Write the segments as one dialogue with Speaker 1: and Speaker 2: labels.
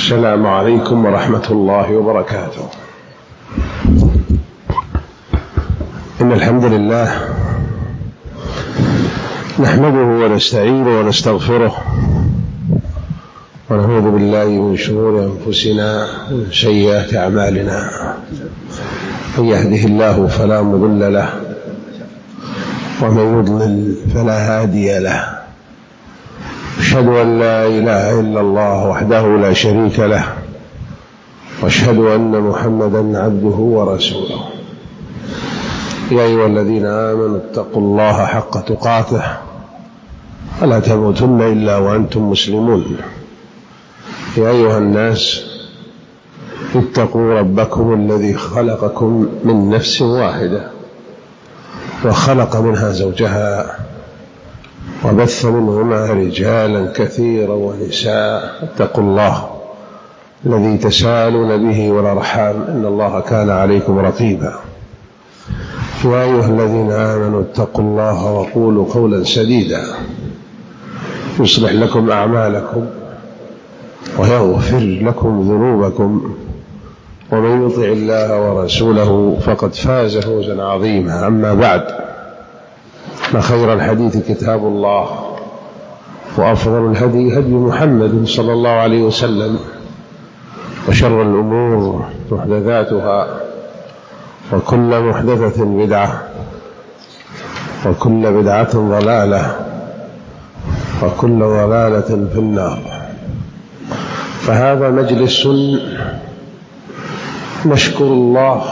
Speaker 1: السلام عليكم ورحمة الله وبركاته. إن الحمد لله نحمده ونستعينه ونستغفره ونعوذ بالله من شرور أنفسنا ومن سيئات أعمالنا. من يهده الله فلا مضل له ومن يضلل فلا هادي له. أشهد أن لا إله إلا الله وحده لا شريك له وأشهد أن محمدا عبده ورسوله. يا أيها الذين آمنوا اتقوا الله حق تقاته ولا تموتن إلا وأنتم مسلمون. يا أيها الناس اتقوا ربكم الذي خلقكم من نفس واحدة وخلق منها زوجها وبث منهما رجالا كثيرا ونساء. اتقوا الله الذي تساءلون به والأرحام إن الله كان عليكم رقيبا. يا أيها الذين آمنوا اتقوا الله وقولوا قولا سديدا يصلح لكم أعمالكم ويغفر لكم ذنوبكم ومن يطع الله ورسوله فقد فاز فوزا عظيما. أما بعد، فخير الحديث كتاب الله وأفضل الهدي هدي محمد صلى الله عليه وسلم وشر الأمور محدثاتها وكل محدثة بدعة وكل بدعة ضلالة وكل ضلالة في النار. فهذا مجلس نشكر الله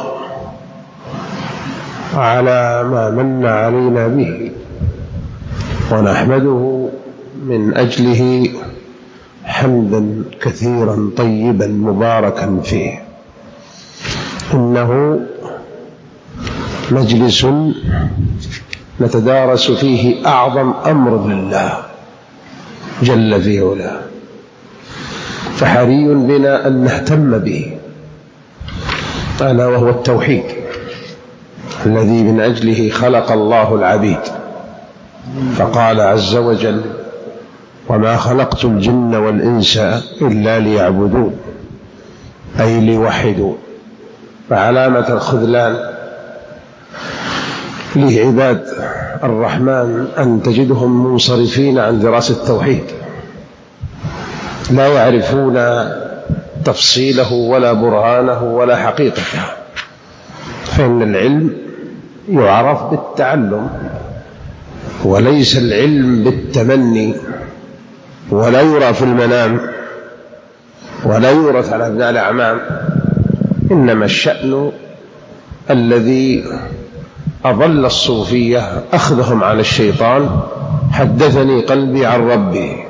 Speaker 1: على ما من علينا به ونحمده من أجله حمدا كثيرا طيبا مباركا فيه. إنه مجلس نتدارس فيه أعظم أمر لله جل في علاه، فحري بنا أن نهتم به، ألا وهو التوحيد الذي من أجله خلق الله العبيد. فقال عز وجل: وما خلقت الجن والإنس إلا ليعبدون، أي ليوحدون. فعلامة الخذلان لعباد الرحمن أن تجدهم منصرفين عن دراسة التوحيد، لا يعرفون تفصيله ولا برهانه ولا حقيقته. فإن العلم يعرف بالتعلم وليس العلم بالتمني، ولا يرى في المنام ولا يورث على أبناء الأعمام. إنما الشأن الذي أضل الصوفية أخذهم على الشيطان: حدثني قلبي عن ربي.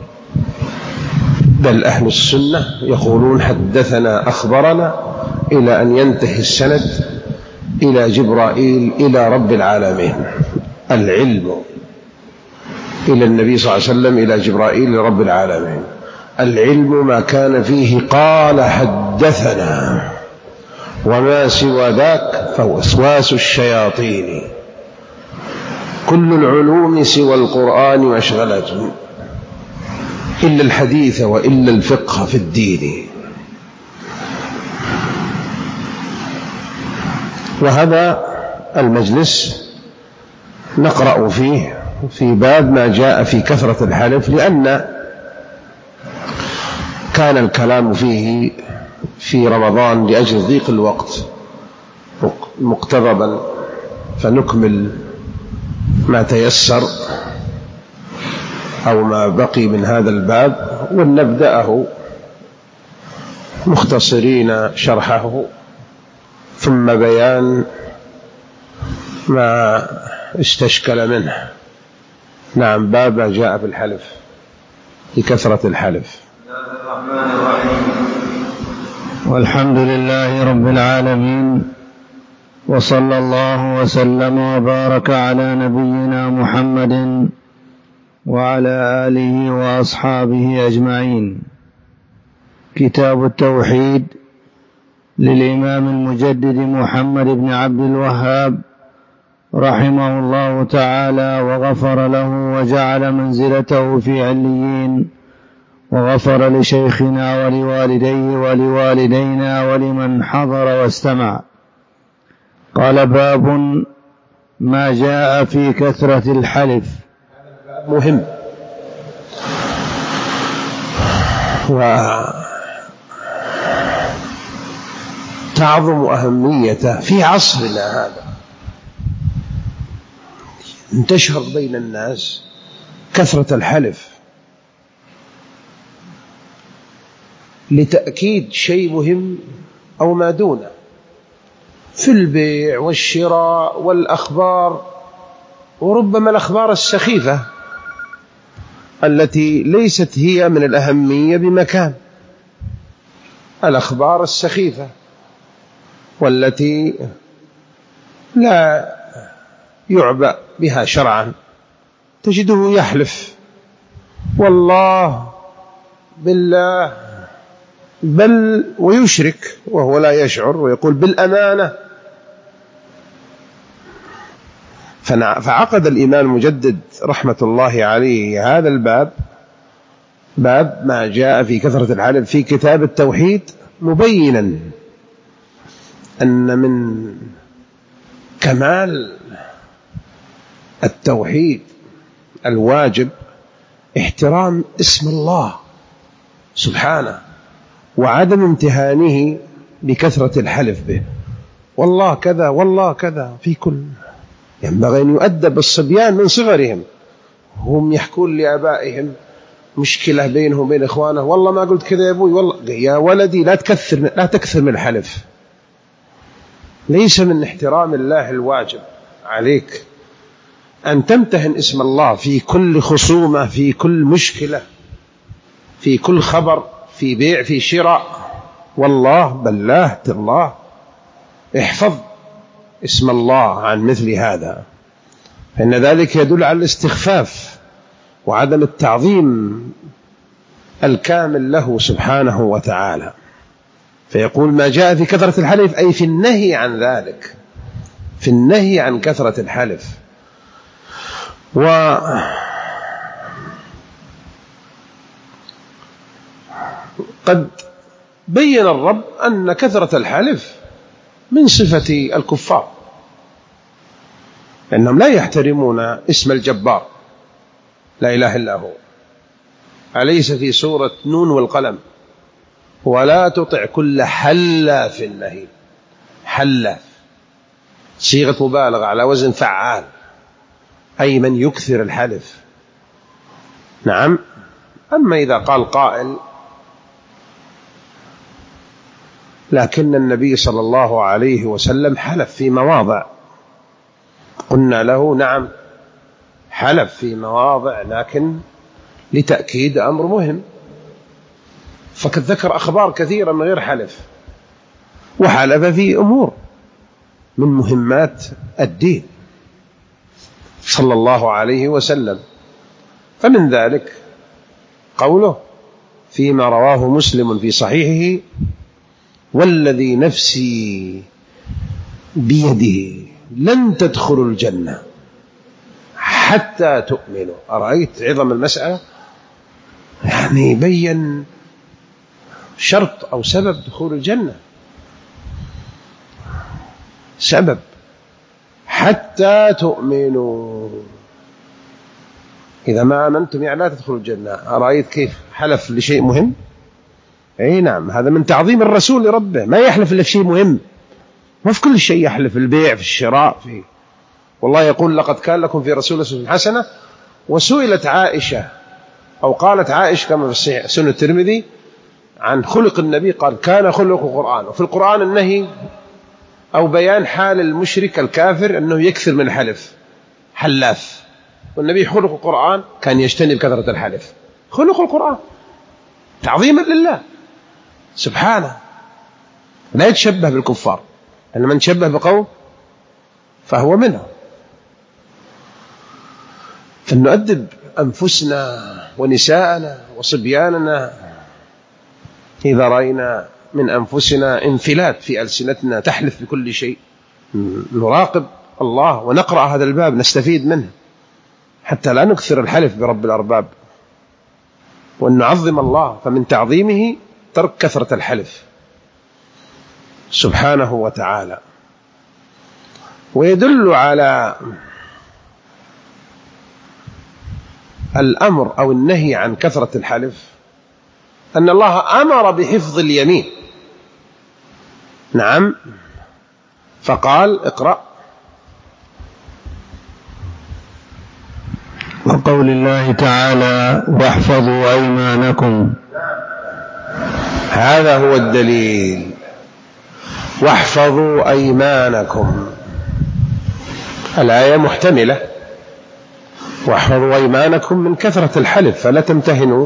Speaker 1: بل أهل السنة يقولون: حدثنا أخبرنا، إلى أن ينتهي السند إلى جبرائيل إلى رب العالمين. العلم إلى النبي صلى الله عليه وسلم إلى جبرائيل لرب العالمين. العلم ما كان فيه قال حدثنا، وما سوى ذاك فوسواس الشياطين. كل العلوم سوى القرآن مشغلة إلا الحديث وإلا الفقه في الدين. وهذا المجلس نقرأ فيه في باب ما جاء في كثرة الحلف، لأن كان الكلام فيه في رمضان لأجل ضيق الوقت مقتضبا، فنكمل ما تيسر أو ما بقي من هذا الباب، ونبدأه مختصرين شرحه ثم بيان ما استشكل منه. نعم، باب ما جاء في الحلف، لكثرة الحلف.
Speaker 2: الرحمن الرحيم. والحمد لله رب العالمين، وصلى الله وسلم وبارك على نبينا محمد وعلى آله وأصحابه أجمعين. كتاب التوحيد للإمام المجدد محمد بن عبد الوهاب رحمه الله تعالى وغفر له وجعل منزلته في عليين، وغفر لشيخنا ولوالديه ولوالدينا ولمن حضر واستمع. قال: باب ما جاء في كثرة الحلف.
Speaker 1: مهم وتعظم أهميته في عصرنا هذا. انتشر بين الناس كثرة الحلف لتأكيد شيء مهم أو ما دونه في البيع والشراء والأخبار، وربما الأخبار السخيفة التي ليست هي من الأهمية بمكان، الأخبار السخيفة والتي لا يعبأ بها شرعا، تجده يحلف والله بالله بل ويشرك وهو لا يشعر، ويقول بالأمانة. فعقد الإمام المجدد رحمة الله عليه هذا الباب، باب ما جاء في كثرة الحلف، في كتاب التوحيد، مبينا أن من كمال التوحيد الواجب احترام اسم الله سبحانه وعدم امتهانه بكثرة الحلف به، والله كذا والله كذا في كل. ينبغي أن يؤدب الصبيان من صغرهم، هم يحكون لآبائهم مشكلة بينهم وبين إخوانه، والله ما قلت كذا يا أبوي، والله يا ولدي لا تكثر من الحلف. ليس من احترام الله الواجب عليك أن تمتهن اسم الله في كل خصومة، في كل مشكلة، في كل خبر، في بيع، في شراء، والله بالله تالله. احفظ اسم الله عن مثل هذا، فإن ذلك يدل على الاستخفاف وعدم التعظيم الكامل له سبحانه وتعالى. فيقول ما جاء في كثرة الحلف، أي في النهي عن ذلك، في النهي عن كثرة الحلف. وقد بين الرب أن كثرة الحلف من صفة الكفار، لأنهم لا يحترمون اسم الجبار لا إله إلا هو. أليس في سورة نون والقلم ولا تطع كل حلاف مهين؟ حلاف صيغة مبالغة على وزن فعال، أي من يكثر الحلف. نعم. أما إذا قال قائل لكن النبي صلى الله عليه وسلم حلف في مواضع، قلنا له نعم حلف في مواضع، لكن لتأكيد أمر مهم، فقد ذكر أخبار كثيرة من غير حلف، وحلف في أمور من مهمات الدين صلى الله عليه وسلم. فمن ذلك قوله فيما رواه مسلم في صحيحه: والذي نفسي بيده لن تدخلوا الجنة حتى تؤمنوا. أرأيت عظم المسألة؟ يعني بين شرط أو سبب دخول الجنة، سبب حتى تؤمنوا، إذا ما آمنتم يعني لا تدخلوا الجنة. أرأيت كيف حلف لشيء مهم؟ أي نعم، هذا من تعظيم الرسول لربه، ما يحلف إلا في شيء مهم، ما في كل شيء يحلف، في البيع، في الشراء، في والله يقول لقد كان لكم في رسول الله أسوة حسنة. وسئلت عائشة أو قالت عائشة كما في سنة الترمذي عن خلق النبي، قال كان خلق القرآن. وفي القرآن النهي أو بيان حال المشرك الكافر أنه يكثر من الحلف، حلاف، والنبي خلق القرآن كان يجتنب كثرة الحلف. خلق القرآن تعظيما لله سبحانه، لا يتشبه بالكفار، أن من شبه بقوم فهو منهم. فلنؤدب أنفسنا ونساءنا وصبياننا إذا رأينا من أنفسنا انفلات في ألسنتنا تحلف بكل شيء، نراقب الله ونقرأ هذا الباب نستفيد منه حتى لا نكثر الحلف برب الأرباب. وأن نعظم الله، فمن تعظيمه ترك كثرة الحلف سبحانه وتعالى. ويدل على الأمر أو النهي عن كثرة الحلف أن الله أمر بحفظ اليمين. نعم، فقال اقرأ.
Speaker 2: وقول الله تعالى واحفظوا أيمانكم،
Speaker 1: هذا هو الدليل، واحفظوا أيمانكم. الآية محتملة، واحفظوا أيمانكم من كثرة الحلف، فلا تمتهنوا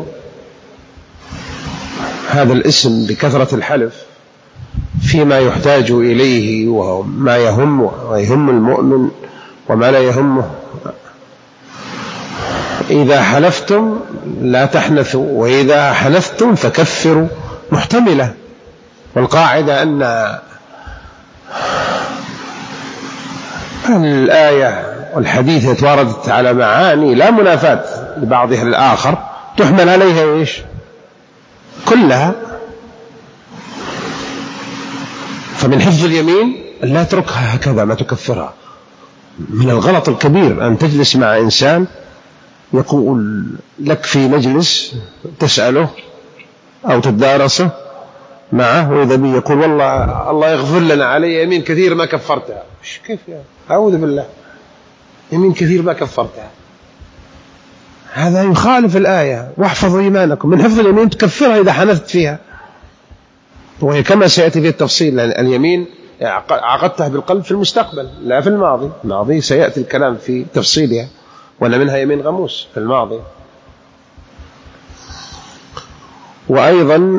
Speaker 1: هذا الاسم بكثرة الحلف فيما يحتاج إليه وما يهم المؤمن وما لا يهمه. إذا حلفتم لا تحنثوا، وإذا حلفتم فكفروا، محتملة. والقاعدة أن الآية والحديث يتواردت على معاني لا منافاة لبعضها الآخر، تحمل عليها إيش؟ كلها. فمن حفظ اليمين لا تتركها هكذا، ما تكفرها. من الغلط الكبير أن تجلس مع إنسان يقول لك في مجلس تسأله أو تدارسه معه، وإذا بي يقول والله الله يغفر لنا، علي يمين كثير ما كفرتها. كيف يا أعوذ بالله، يمين كثير ما كفرتها؟ هذا يخالف الآية، واحفظوا إيمانكم. من حفظ اليمين تكفرها إذا حنثت فيها، وهي كما سيأتي في التفصيل. اليمين عقدتها بالقلب في المستقبل لا في الماضي. الماضي سيأتي الكلام في تفصيلها، وأن منها يمين غموس في الماضي. وأيضا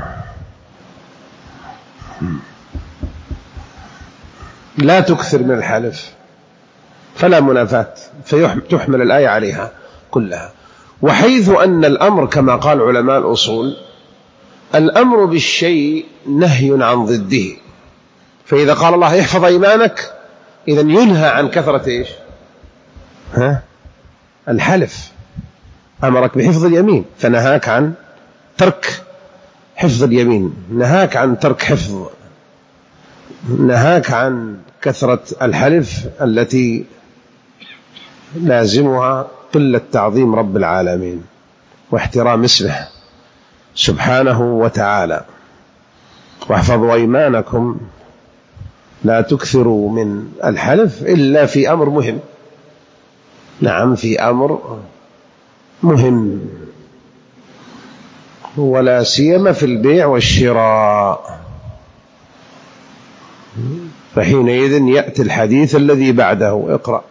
Speaker 1: لا تكثر من الحلف، فلا منافاة، فتحمل الآية عليها كلها. وحيث أن الأمر كما قال علماء الأصول، الأمر بالشيء نهي عن ضده، فإذا قال الله يحفظ إيمانك، إذن ينهى عن كثرة إيش؟ الحلف. أمرك بحفظ اليمين فنهاك عن ترك حفظ اليمين، نهاك عن ترك حفظ، نهاك عن كثرة الحلف التي لازمها قلة تعظيم رب العالمين واحترام اسمه سبحانه وتعالى. واحفظوا أيمانكم، لا تكثروا من الحلف إلا في أمر مهم. نعم، في أمر مهم، ولا سيما في البيع والشراء، فحينئذ يأتي الحديث الذي بعده. اقرأ.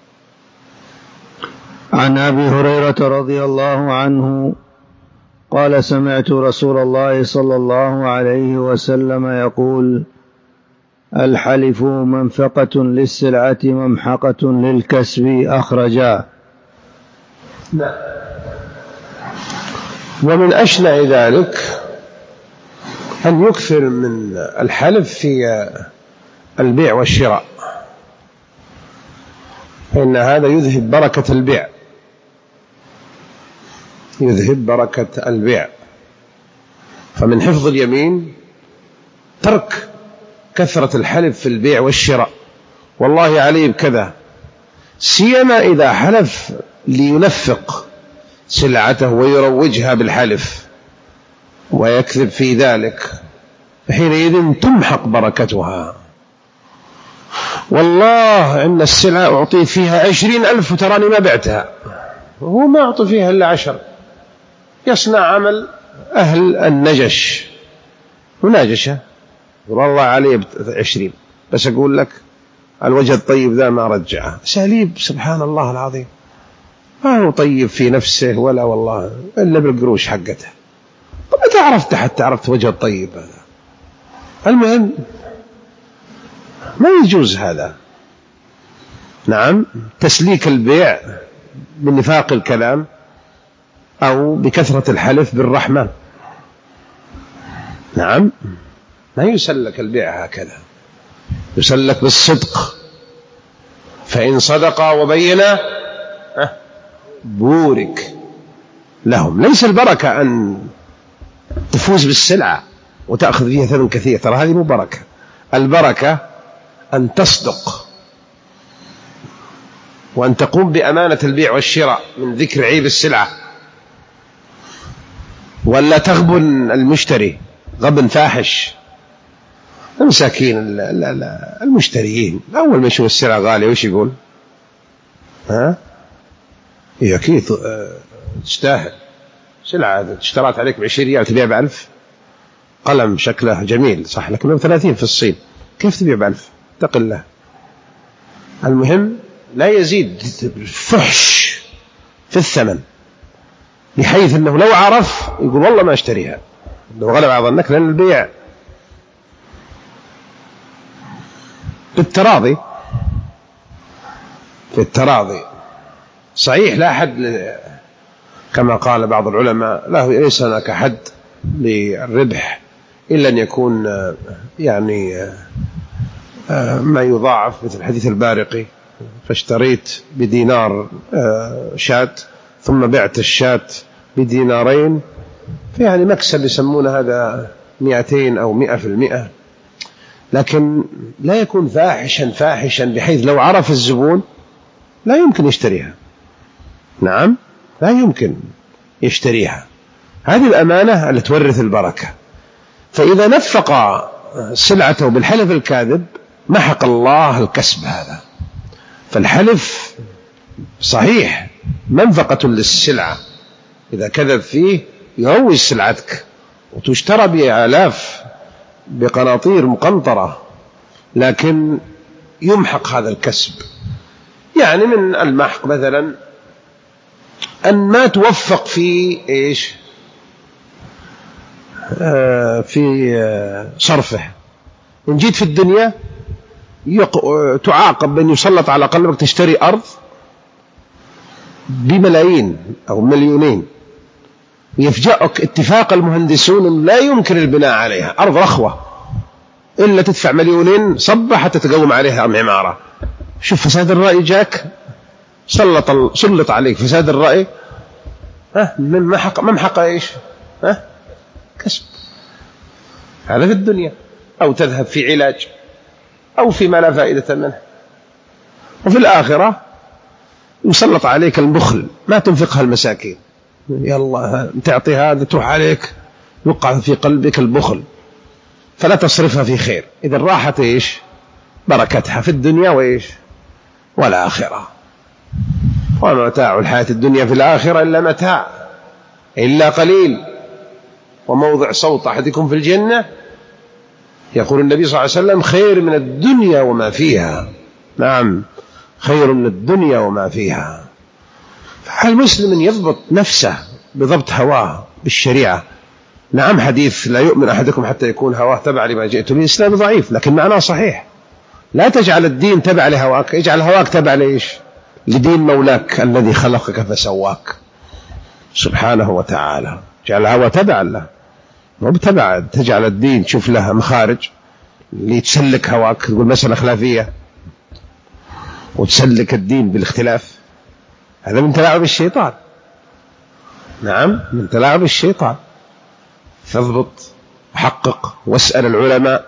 Speaker 2: عن أبي هريرة رضي الله عنه قال سمعت رسول الله صلى الله عليه وسلم يقول الحلف منفقة للسلعة ممحقة للكسب، أخرجاه.
Speaker 1: ومن أشنع ذلك أن يكثر من الحلف في البيع والشراء، فإن هذا يذهب بركة البيع، يذهب بركة البيع. فمن حفظ اليمين ترك كثرة الحلف في البيع والشراء، والله عليه بكذا، سيما إذا حلف لينفق سلعته ويروجها بالحلف ويكذب في ذلك، حينئذ تمحق بركتها. والله إن السلعة أعطيت فيها 20,000 وتراني ما بعتها، وهو ما أعطي فيها إلا 10. يصنع عمل أهل النجش وناجشة، والله عليه 20، بس أقول لك الوجه الطيب ذا ما رجعه. سليب سبحان الله العظيم، ما هو طيب في نفسه ولا والله إلا بالقروش حقته. طب متى عرفت حتى عرفت وجه الطيب هذا؟ المهم ما يجوز هذا. نعم، تسليك البيع بنفاق الكلام أو بكثرة الحلف بالرحمن. نعم، ما يسلك البيع هكذا، يسلك بالصدق. فإن صدقا وبينا بورك لهم. ليس البركة أن تفوز بالسلعة وتأخذ فيها ثمن كثير، ترى هذه مو بركة. البركة أن تصدق وأن تقوم بأمانة البيع والشراء من ذكر عيب السلعة، ولا تغبن المشتري غبن فاحش. المساكين المشتريين أول ما يشوف السلعة غالية وش يقول؟ هي أكيد تستاهل، سلعة اشترات عليك ب20 ريال تبيع ب1000. قلم شكله جميل صح لكنه ب30 في الصين، كيف تبيع ب1000؟ اتق الله. المهم لا يزيد فحش في الثمن بحيث أنه لو عرف يقول والله ما اشتريها لو غلب على ظنك، لأن البيع بالتراضي. في التراضي صحيح لا حد كما قال بعض العلماء، ليس هناك حد للربح إلا أن يكون يعني ما يضاعف، مثل حديث البارقي: فاشتريت بدينار شاة ثم بعت الشاة بدينارين، يعني مكسب يسمون هذا 200 أو 100%. لكن لا يكون فاحشا بحيث لو عرف الزبون لا يمكن يشتريها. نعم لا يمكن يشتريها. هذه الأمانة التي تورث البركة. فإذا نفق سلعته بالحلف الكاذب محق الله الكسب هذا. فالحلف صحيح منفقة للسلعة، إذا كذب فيه يروج سلعتك وتشترى بآلاف بقناطير مقنطرة، لكن يمحق هذا الكسب. يعني من المحق مثلا أن ما توفق في إيش في صرفه. إن جيت في الدنيا تعاقب بأن يسلط على قلبك تشتري أرض بملايين أو مليونين، يفجأك اتفاق المهندسون لا يمكن البناء عليها، أرض رخوة إلا تدفع مليونين صبة حتى تقوم عليها عمارة. شوف فساد الرأي جاك، سلط عليك فساد الرأي. من محق إيش؟ كسب. هذا في الدنيا، أو تذهب في علاج أو فيما لا فائدة منه. وفي الآخرة يسلط عليك البخل، ما تنفقها المساكين، يلا تعطي هذا تروح عليك، يوقع في قلبك البخل فلا تصرفها في خير. إذا راحت إيش بركتها في الدنيا وإيش والآخرة. ومتاع الحياة الدنيا في الآخرة إلا متاع إلا قليل. وموضع صوت أحدكم في الجنة يقول النبي صلى الله عليه وسلم: خير من الدنيا وما فيها. نعم خير من الدنيا وما فيها. فالمسلم يضبط نفسه بضبط هواه بالشريعة. نعم حديث لا يؤمن أحدكم حتى يكون هواه تبع لما جئت به الإسلام ضعيف، لكن معناه صحيح. لا تجعل الدين تبع لهواك، اجعل هواك تبع لإيش؟ لدين مولاك الذي خلقك فسواك سبحانه وتعالى. جعل الهوى تبع له، مبتبع. تجعل الدين تشوف لها مخارج لتسلك هواك، تقول مسألة خلافية وتسلك الدين بالاختلاف. هذا من تلاعب الشيطان. نعم من تلاعب الشيطان. فاضبط وحقق واسأل العلماء،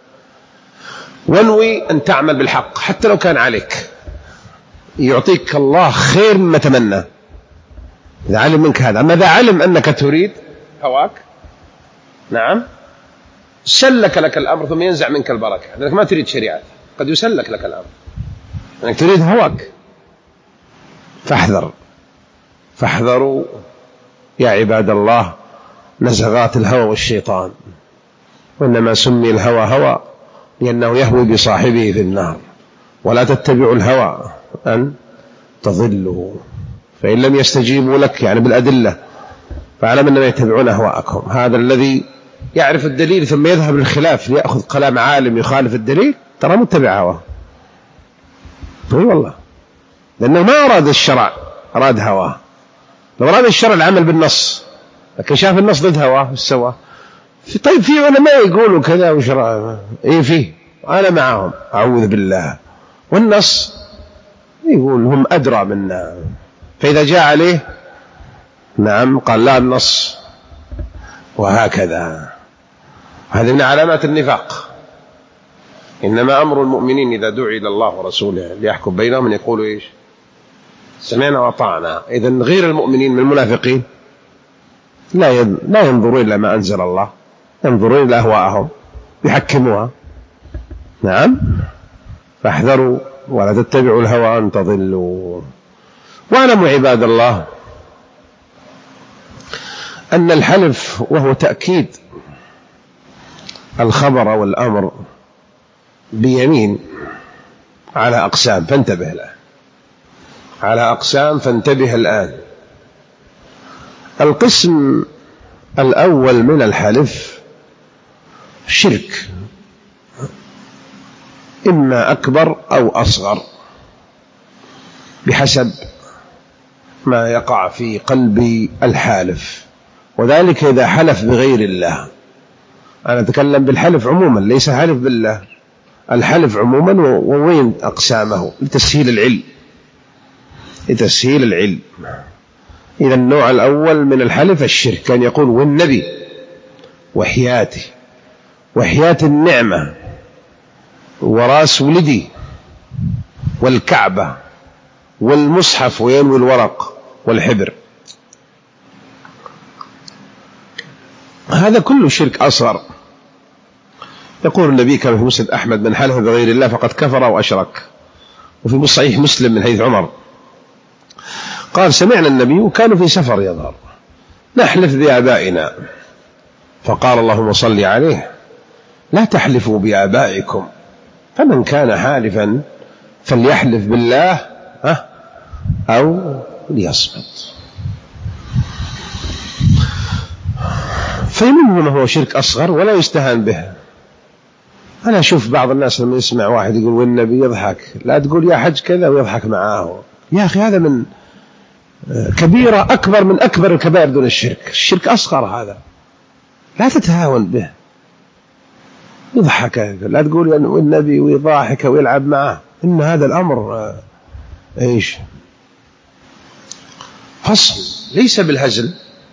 Speaker 1: وانوي أن تعمل بالحق حتى لو كان عليك، يعطيك الله خير مما تمنى إذا علم منك هذا. أما إذا علم أنك تريد هواك، نعم سلك لك الأمر ثم ينزع منك البركة، لأنك ما تريد شريعة، قد يسلك لك الأمر أنك تريد هواك. فاحذروا يا عباد الله نزغات الهوى والشيطان. وإنما سمي الهوى هوى لأنه يهوي بصاحبه في النار. ولا تتبعوا الهوى أن تضلوا، فإن لم يستجيبوا لك يعني بالأدلة فاعلم أنما يتبعون أهواءكم. هذا الذي يعرف الدليل ثم يذهب للخلاف ليأخذ كلام عالم يخالف الدليل ترى متبع هواه. والله لأنه ما أراد الشرع، أراد هواه. لو أراد الشرع العمل بالنص، لكن شاف النص ضد هواه السوا. طيب في علماء يقولوا كذا وشرع فيه، أنا معهم أعوذ بالله، والنص يقول هم أدرى منا. فإذا جاء عليه نعم قال لا النص، وهكذا. هذه من علامات النفاق. إنما أمر المؤمنين إذا دعي إلى الله ورسوله ليحكم بينهم أن يقولوا إيش؟ سمعنا وأطعنا. إذن غير المؤمنين من المنافقين لا ينظرون إلى ما أنزل الله، ينظرون إلى أهواءهم يحكموها. نعم، فاحذروا ولا تتبعوا الهوى أن تضلوا. واعلموا عباد الله أن الحلف وهو تأكيد الخبر والأمر بيمين على أقسام، فانتبه له، على أقسام، فانتبه الآن. القسم الأول من الحلف شرك، إما أكبر أو أصغر بحسب ما يقع في قلب الحالف، وذلك إذا حلف بغير الله. أنا أتكلم بالحلف عموما، ليس حلف بالله، الحلف عموما، ووين أقسامه لتسهيل العلم، لتسهيل العلم. إذا النوع الأول من الحلف الشرك، كان يقول والنبي وحياته، وحياة النعمة، وراس ولدي، والكعبة، والمصحف، وينوي الورق والحبر. هذا كله شرك أصغر. يقول النبي كما في مسند أحمد: من حلف بغير الله فقد كفر وأشرك. وفي صحيح مسلم من حديث عمر قال: سمعنا النبي وكانوا في سفر يظهر نحلف بآبائنا، فقال اللهم صل عليه: لا تحلفوا بآبائكم، فمن كان حالفا فليحلف بالله أو ليصمت. فمنه ما هو شرك أصغر ولا يستهان به. أنا أشوف بعض الناس لما يسمع واحد يقول والنبي يضحك، لا تقول يا حج كذا ويضحك معاه. يا أخي هذا من كبيرة أكبر من أكبر الكبائر دون الشرك. الشرك أصغر هذا، لا تتهاون به. يضحك، لا تقول والنبي ويضحك ويلعب معه. إن هذا الأمر إيش؟ فصل، ليس بالهزل.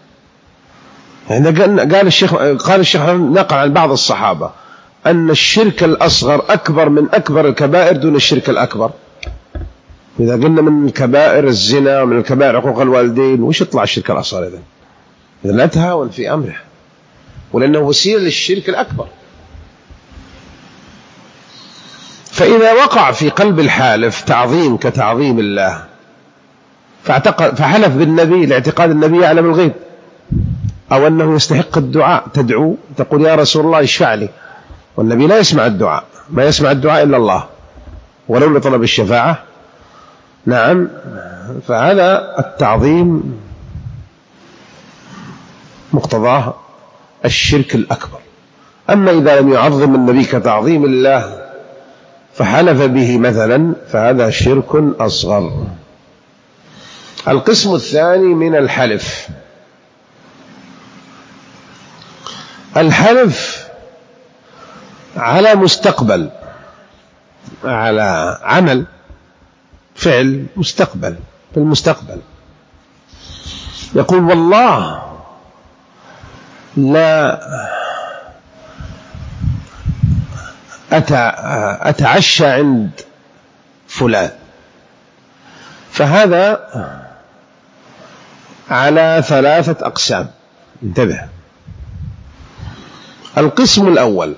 Speaker 1: قال الشيخ نقل عن بعض الصحابة أن الشرك الأصغر أكبر من أكبر الكبائر دون الشرك الأكبر. إذا قلنا من الكبائر الزنا ومن الكبائر عقوق الوالدين، وش يطلع الشرك الأصغر؟ إذا لا تهاون في أمره، ولأنه وسيلة للشرك الأكبر. فإذا وقع في قلب الحالف تعظيم كتعظيم الله، فحلف بالنبي لاعتقاد النبي يعلم الغيب، أو أنه يستحق الدعاء، تدعو تقول يا رسول الله اشفع لي، والنبي لا يسمع الدعاء، ما يسمع الدعاء إلا الله ولو لطلب الشفاعة. نعم، فهذا التعظيم مقتضاه الشرك الأكبر. أما إذا لم يعظم النبي كتعظيم الله فحلف به مثلا، فهذا شرك أصغر. القسم الثاني من الحلف، الحلف على مستقبل، على عمل، فعل مستقبل، في المستقبل. يقول والله لا أتعشى عند فلان، فهذا على 3 أقسام. انتبه. القسم الأول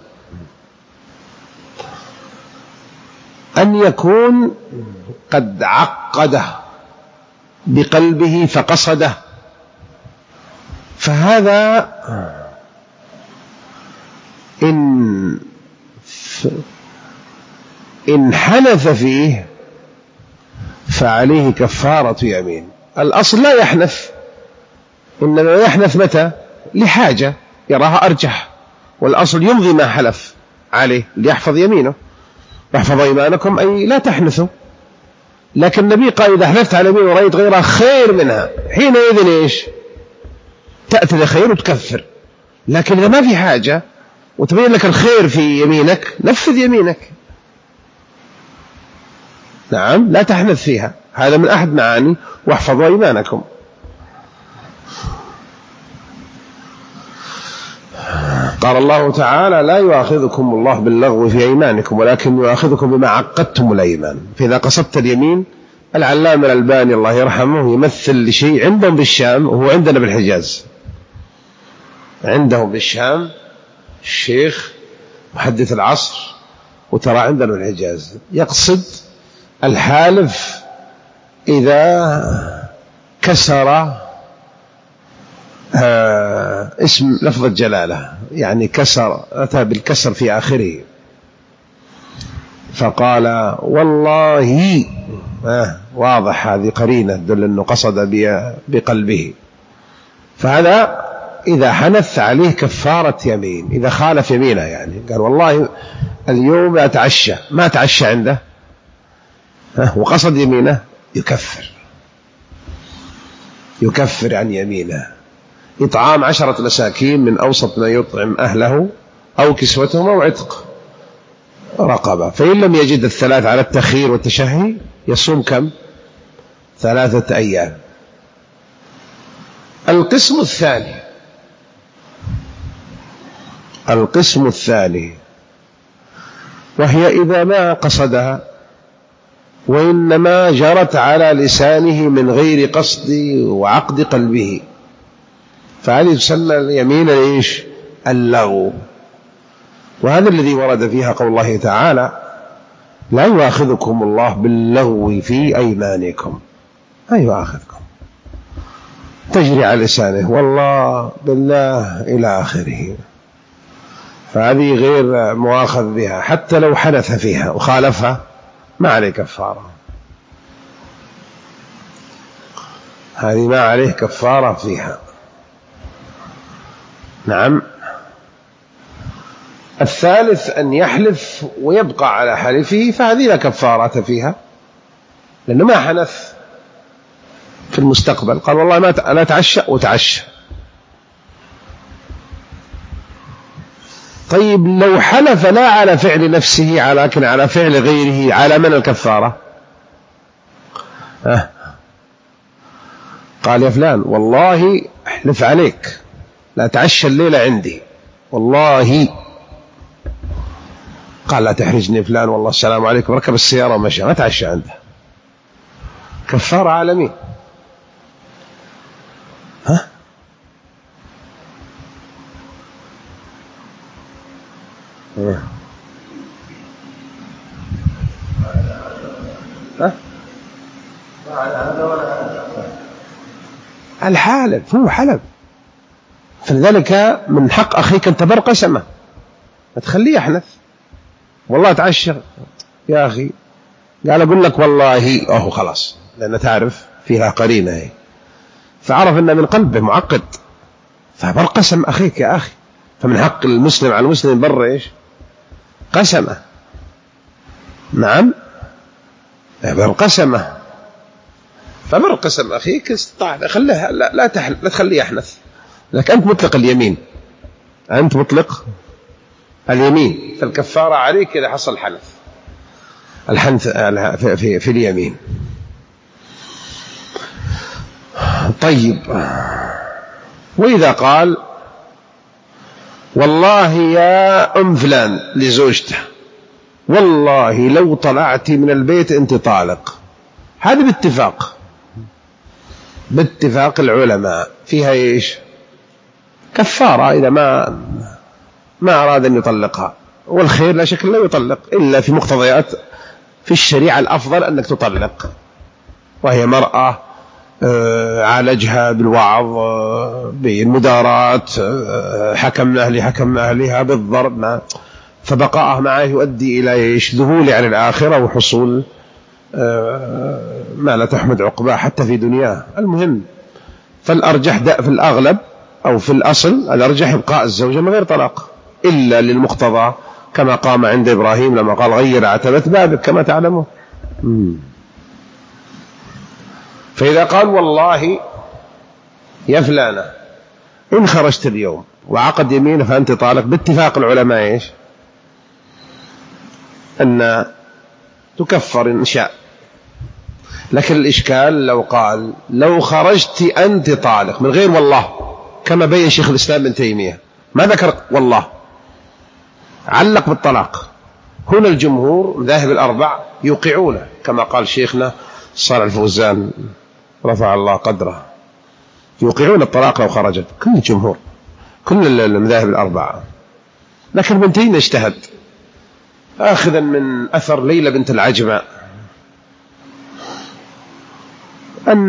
Speaker 1: أن يكون قد عقده بقلبه فقصده، فهذا إن حنث فيه فعليه كفارة يمين. الأصل لا يحنث، إنما يحنث متى؟ لحاجة يراها أرجح، والأصل يمضي ما حلف عليه ليحفظ يمينه. يحفظ إيمانكم أي لا تحنثوا. لكن النبي قال إذا حلفت على يمين ورأيت غيرها خير منها، حينئذ إيش؟ تأتي لخير وتكفر. لكن إذا ما في حاجة وتبين لك الخير في يمينك، نفذ يمينك. نعم، لا تحنث فيها. هذا من أحد معاني واحفظوا إيمانكم. قال الله تعالى: لا يؤاخذكم الله باللغو في أيمانكم ولكن يؤاخذكم بما عقدتم الأيمان. فإذا قصدت اليمين، العلامة الألباني الله يرحمه يمثل لشيء عندهم بالشام وهو عندنا بالحجاز. عندهم بالشام الشيخ محدث العصر، وترى عندنا بالحجاز، يقصد الحالف إذا كسر اسم لفظ الجلالة، يعني كسر، أتى بالكسر في آخره، فقال والله، واضح، هذه قرينة تدل أنه قصد بقلبه. فهذا إذا حنث عليه كفارة يمين، إذا خالف يمينه، يعني قال والله اليوم أتعشى، ما أتعشى عنده وقصد يمينه، يكفر عن يمينه. إطعام 10 مساكين من أوسط ما يطعم أهله، أو كسوتهم، أو عتق رقبة. فإن لم يجد الثلاث على التخيير والتشهي يصوم كم؟ 3 أيام. القسم الثاني وهي إذا ما قصدها وإنما جرت على لسانه من غير قصد وعقد قلبه، فهذه تسمى اليمين ايش؟ اللغو. وهذا الذي ورد فيها قول الله تعالى: لا يؤاخذكم الله باللغو في أيمانكم، لا يؤاخذكم، تجري على لسانه والله بالله إلى آخره، فهذه غير مؤاخذ بها، حتى لو حدث فيها وخالفها ما عليه كفارة، هذه ما عليه كفارة فيها. نعم. الثالث أن يحلف ويبقى على حلفه، فهذه لا كفارة فيها، لأنه ما حنث في المستقبل، قال والله ما لا أتعشى وتعشى. طيب لو حلف لا على فعل نفسه لكن على فعل غيره، على من الكفارة؟ قال يا فلان والله احلف عليك لا تعشى الليلة عندي، والله. قال لا تحرجني فلان، والله السلام عليكم، ركب السيارة ومشى، ما تعشى عنده، كفارة على مين؟ الحالف هو حلف، فلذلك من حق أخيك أن تبر قسمه، ما تخليه يحنث. والله تعشى يا أخي، قال أقول لك والله، خلاص، لأن تعرف فيها قرينة، فعرف أن من قلبه معقد، فبر قسم أخيك يا أخي. فمن حق المسلم على المسلم بر إيش؟ قسمه. نعم، بر قسمه، فبر قسم أخيك استطاع، خليه لا تخليه يحنث، لكن أنت مطلق اليمين، أنت مطلق اليمين، فالكفارة عليك إذا حصل الحنث في اليمين. طيب، وإذا قال والله يا أم فلان لزوجته، والله لو طلعت من البيت أنت طالق، هذا باتفاق العلماء فيها إيش؟ كفارة إذا ما أراد أن يطلقها. والخير لا شك لا يطلق إلا في مقتضيات في الشريعة، الأفضل أنك تطلق، وهي مرأة عالجها بالوعظ، بالمدارات، حكم أهلها بالضرب، فبقاءها معه يؤدي إلى إيش؟ ذهول عن الآخرة وحصول ما لا تحمد عقباه حتى في دنياه. المهم، فالأرجح في الأغلب أو في الأصل الأرجح إبقاء الزوجة من غير طلاق، إلا للمقتضى، كما قام عند إبراهيم لما قال غير عتبة بابك كما تعلمون. فإذا قال والله يا فلانة إن خرجت اليوم وعقد يمينه فأنت طالق، باتفاق العلماء إيش؟ أن تكفر إن شاء. لكن الإشكال لو قال لو خرجت أنت طالق من غير والله، كما بين شيخ الإسلام ابن تيمية ما ذكر والله، علق بالطلاق. هنا الجمهور مذاهب الأربع يوقعونه كما قال شيخنا صالح الفوزان رفع الله قدره، يوقعون الطلاق لو خرجت، كل الجمهور، كل المذاهب الأربعة. لكن ابن تيمية اجتهد آخذا من أثر ليلى بنت العجمة أن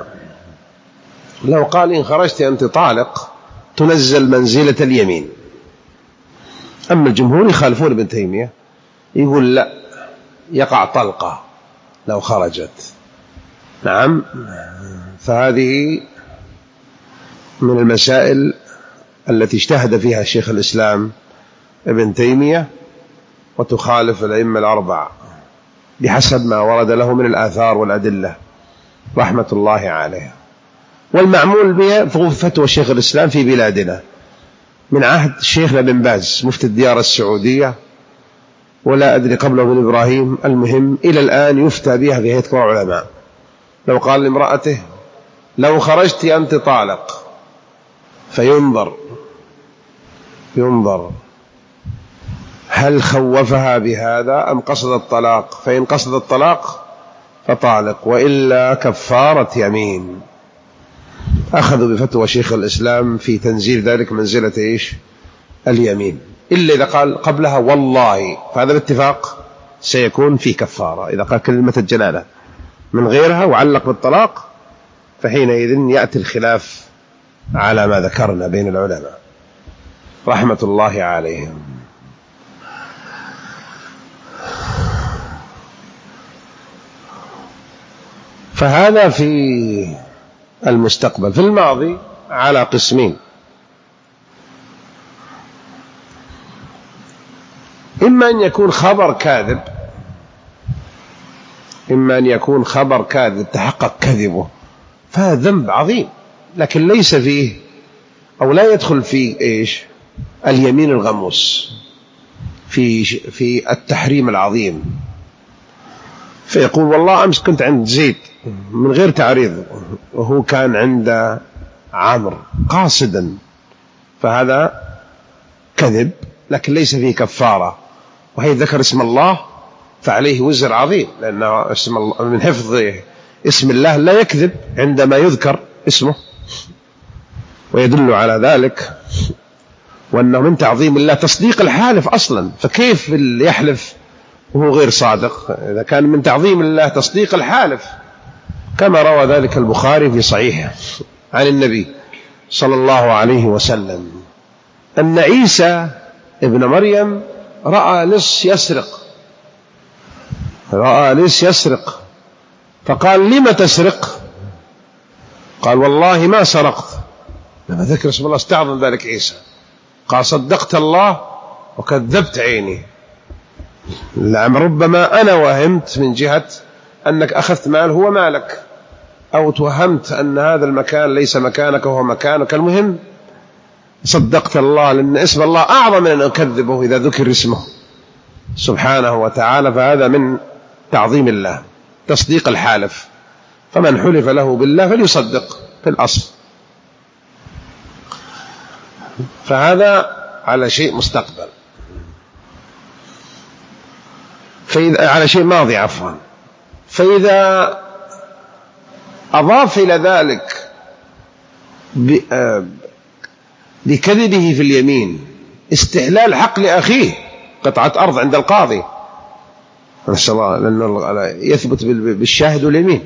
Speaker 1: لو قال إن خرجت أنت طالق تنزل منزلة اليمين. أما الجمهور يخالفون ابن تيمية، يقول لا، يقع طلقة لو خرجت. نعم، فهذه من المسائل التي اجتهد فيها شيخ الإسلام ابن تيمية، وتخالف الأئمة الأربع بحسب ما ورد له من الآثار والأدلة رحمة الله عليه. والمعمول بها فتوى شيخ الإسلام في بلادنا من عهد شيخنا بن باز مفتي الديار السعودية، ولا أدري قبله من إبراهيم، المهم إلى الآن يفتى بها في هيئة كبار العلماء. لو قال لامرأته لو خرجت أنت طالق، ينظر هل خوفها بهذا أم قصد الطلاق، فإن قصد الطلاق فطالق، وإلا كفارة يمين. أخذوا بفتوى شيخ الإسلام في تنزيل ذلك منزلة إيش؟ اليمين، إلا إذا قال قبلها والله، فهذا باتفاق سيكون في كفارة. إذا قال كلمة الجلالة من غيرها وعلق بالطلاق، فحينئذ يأتي الخلاف على ما ذكرنا بين العلماء رحمة الله عليهم. فهذا في المستقبل. في الماضي على قسمين: إما أن يكون خبر كاذب تحقق كذبه، فهذا ذنب عظيم، لكن ليس فيه أو لا يدخل فيه إيش؟ اليمين الغموس في التحريم العظيم. فيقول والله أمس كنت عند زيد من غير تعريض، وهو كان عند عمرو قاصدا، فهذا كذب لكن ليس فيه كفارة. وهي ذكر اسم الله فعليه وزر عظيم، لأنه اسم الله من حفظ اسم الله لا يكذب عندما يذكر اسمه، ويدل على ذلك وأنه من تعظيم الله تصديق الحالف أصلا. فكيف يحلف وهو غير صادق؟ إذا كان من تعظيم الله تصديق الحالف، كما روى ذلك البخاري في صحيحه عن النبي صلى الله عليه وسلم أن عيسى ابن مريم رأى لص يسرق، فقال لم تسرق؟ قال والله ما سرقت. لما ذكر اسم الله استعظم ذلك عيسى، قال صدقت الله وكذبت عيني. ربما أنا وهمت من جهة أنك أخذت مال هو مالك، أو توهمت أن هذا المكان ليس مكانك وهو مكانك. المهم صدقت الله، لأن اسم الله أعظم من أن أكذبه إذا ذكر اسمه سبحانه وتعالى. فهذا من تعظيم الله تصديق الحالف، فمن حلف له بالله فليصدق في الأصل. فهذا على شيء مستقبل. على شيء ماضي عفوا. فإذا أضاف إلى ذلك بكذبه في اليمين استحلال حق لأخيه، قطعة أرض عند القاضي، نسأل الله لأنه يثبت بالشاهد واليمين،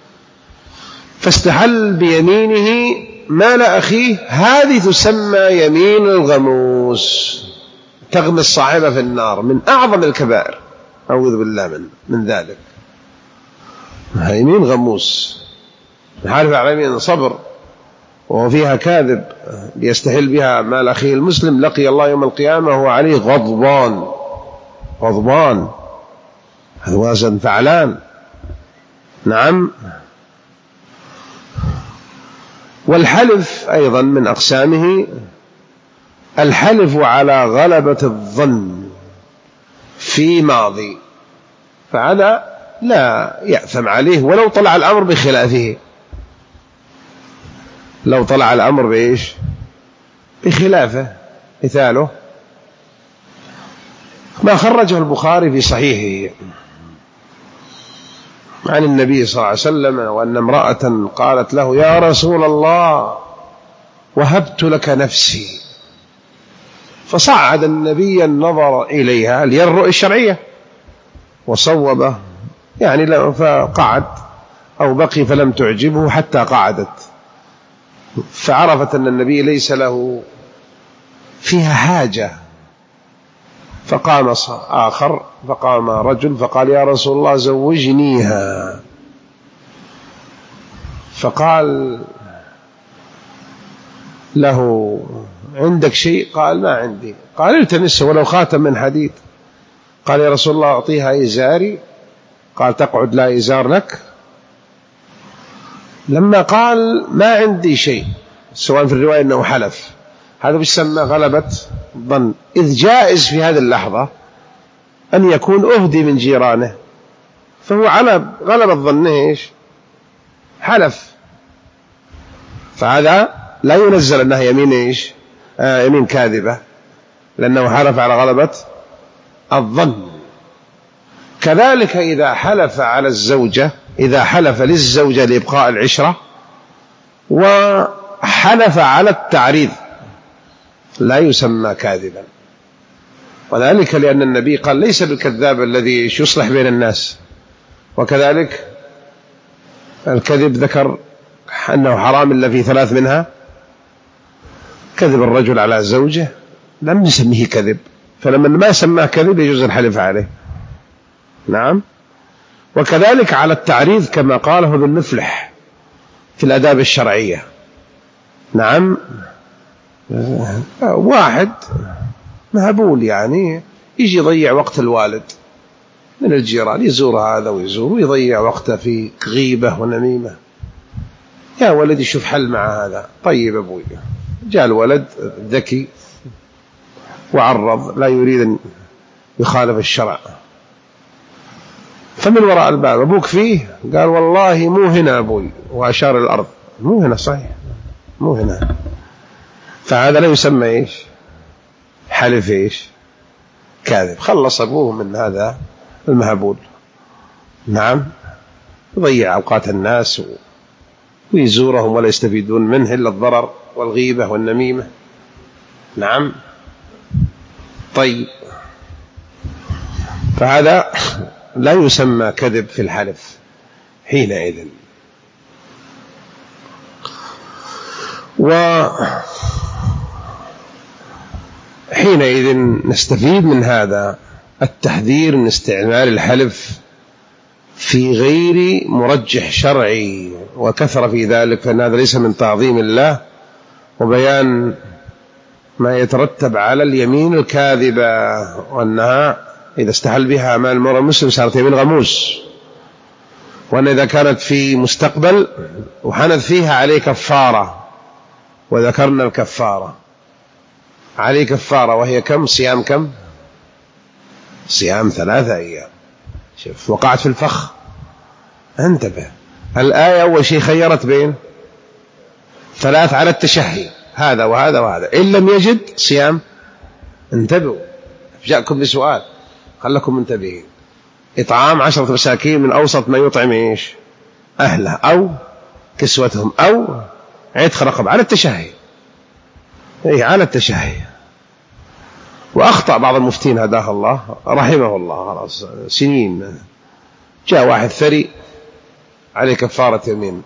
Speaker 1: فاستحل بيمينه مال أخيه، هذه تسمى يمين الغموس، تغمس صاحبه في النار، من أعظم الكبائر، أعوذ بالله من ذلك. يمين غموس حالف على يمين صبر وفيها كاذب ليستحل بها مال أخيه المسلم، لقي الله يوم القيامة وهو عليه غضبان، هذا وزن فعلان. نعم. والحلف أيضا من أقسامه الحلف على غلبة الظن في ماضي، فهذا لا يأثم عليه ولو طلع الأمر بخلافه. لو طلع الأمر بإيش؟ بخلافه، مثاله ما خرجه البخاري في صحيحه عن النبي صلى الله عليه وسلم وأن امرأة قالت له: يا رسول الله وهبت لك نفسي، فصعد النبي النظر إليها للرؤية الشرعية وصوبه، يعني فقعد أو بقي فلم تعجبه حتى قعدت، فعرفت أن النبي ليس له فيها حاجة. فقام آخر، فقام رجل فقال: يا رسول الله زوجنيها. فقال له: عندك شيء؟ قال: ما عندي. قال: التمسه ولو خاتم من حديد. قال: يا رسول الله أعطيها إزاري. قال: تقعد لا إزار لك. لما قال ما عندي شيء، سواء في الرواية أنه حلف، هذا بيسمى غلبة الظن، إذ جائز في هذه اللحظة أن يكون أهدي من جيرانه، فهو على غلبة ظنه إيش؟ حلف، فهذا لا ينزل أنها يمين إيش؟ يمين كاذبة، لأنه حلف على غلبة الظن. كذلك إذا حلف على الزوجة، إذا حلف للزوجة لإبقاء العشرة وحلف على التعريض لا يسمى كاذبا، وذلك لأن النبي قال: ليس بالكذاب الذي يصلح بين الناس. وكذلك الكذب ذكر أنه حرام إلا في 3 منها: كذب الرجل على زوجه لم نسميه كذب، فلما ما سماه كذب يجوز الحلف عليه. نعم. وكذلك على التعريض كما قاله ابن مفلح في الآداب الشرعية. نعم. واحد مهبول يعني يجي يضيع وقت الوالد من الجيران، يزور هذا ويزور ويضيع وقته في غيبة ونميمة. يا ولد شوف حل مع هذا. طيب أبوي. جاء الولد ذكي وعرض، لا يريد أن يخالف الشرع، فمن وراء الباب: أبوك فيه؟ قال: والله مو هنا أبوي، وأشار الأرض. مو هنا، صحيح مو هنا. فهذا لا يسمى إيش؟ حلف إيش؟ كاذب. خلص أبوه من هذا المهبول. نعم. يضيع أوقات الناس ويزورهم ولا يستفيدون منه إلا الضرر والغيبة والنميمة. نعم. طيب، فهذا لا يسمى كذب في الحلف حينئذ. وحينئذ نستفيد من هذا التحذير من استعمال الحلف في غير مرجح شرعي وكثر في ذلك، فإن هذا ليس من تعظيم الله وبيان ما يترتب على اليمين الكاذبة، وأنها إذا استحل بها مال المرء المسلم صارت يمين غموس، وأن إذا كانت في مستقبل وحنث فيها عليه كفارة، وذكرنا الكفارة عليه كفارة، وهي كم؟ صيام كم؟ صيام 3 أيام. شوف، وقعت في الفخ. انتبه، الآية أول شيء خيرت بين 3 على التشهي، هذا وهذا وهذا، إن لم يجد صيام. انتبهوا، جاءكم بسؤال، خلكم منتبهين. إطعام 10 مساكين من أوسط ما يطعم إيش أهله، أو كسوتهم، أو عتق رقبة، على التشهي. إيه، على التشهي. وأخطأ بعض المفتين هداه الله رحمه الله، خلاص سنين، جاء واحد ثري عليه كفارة يمين،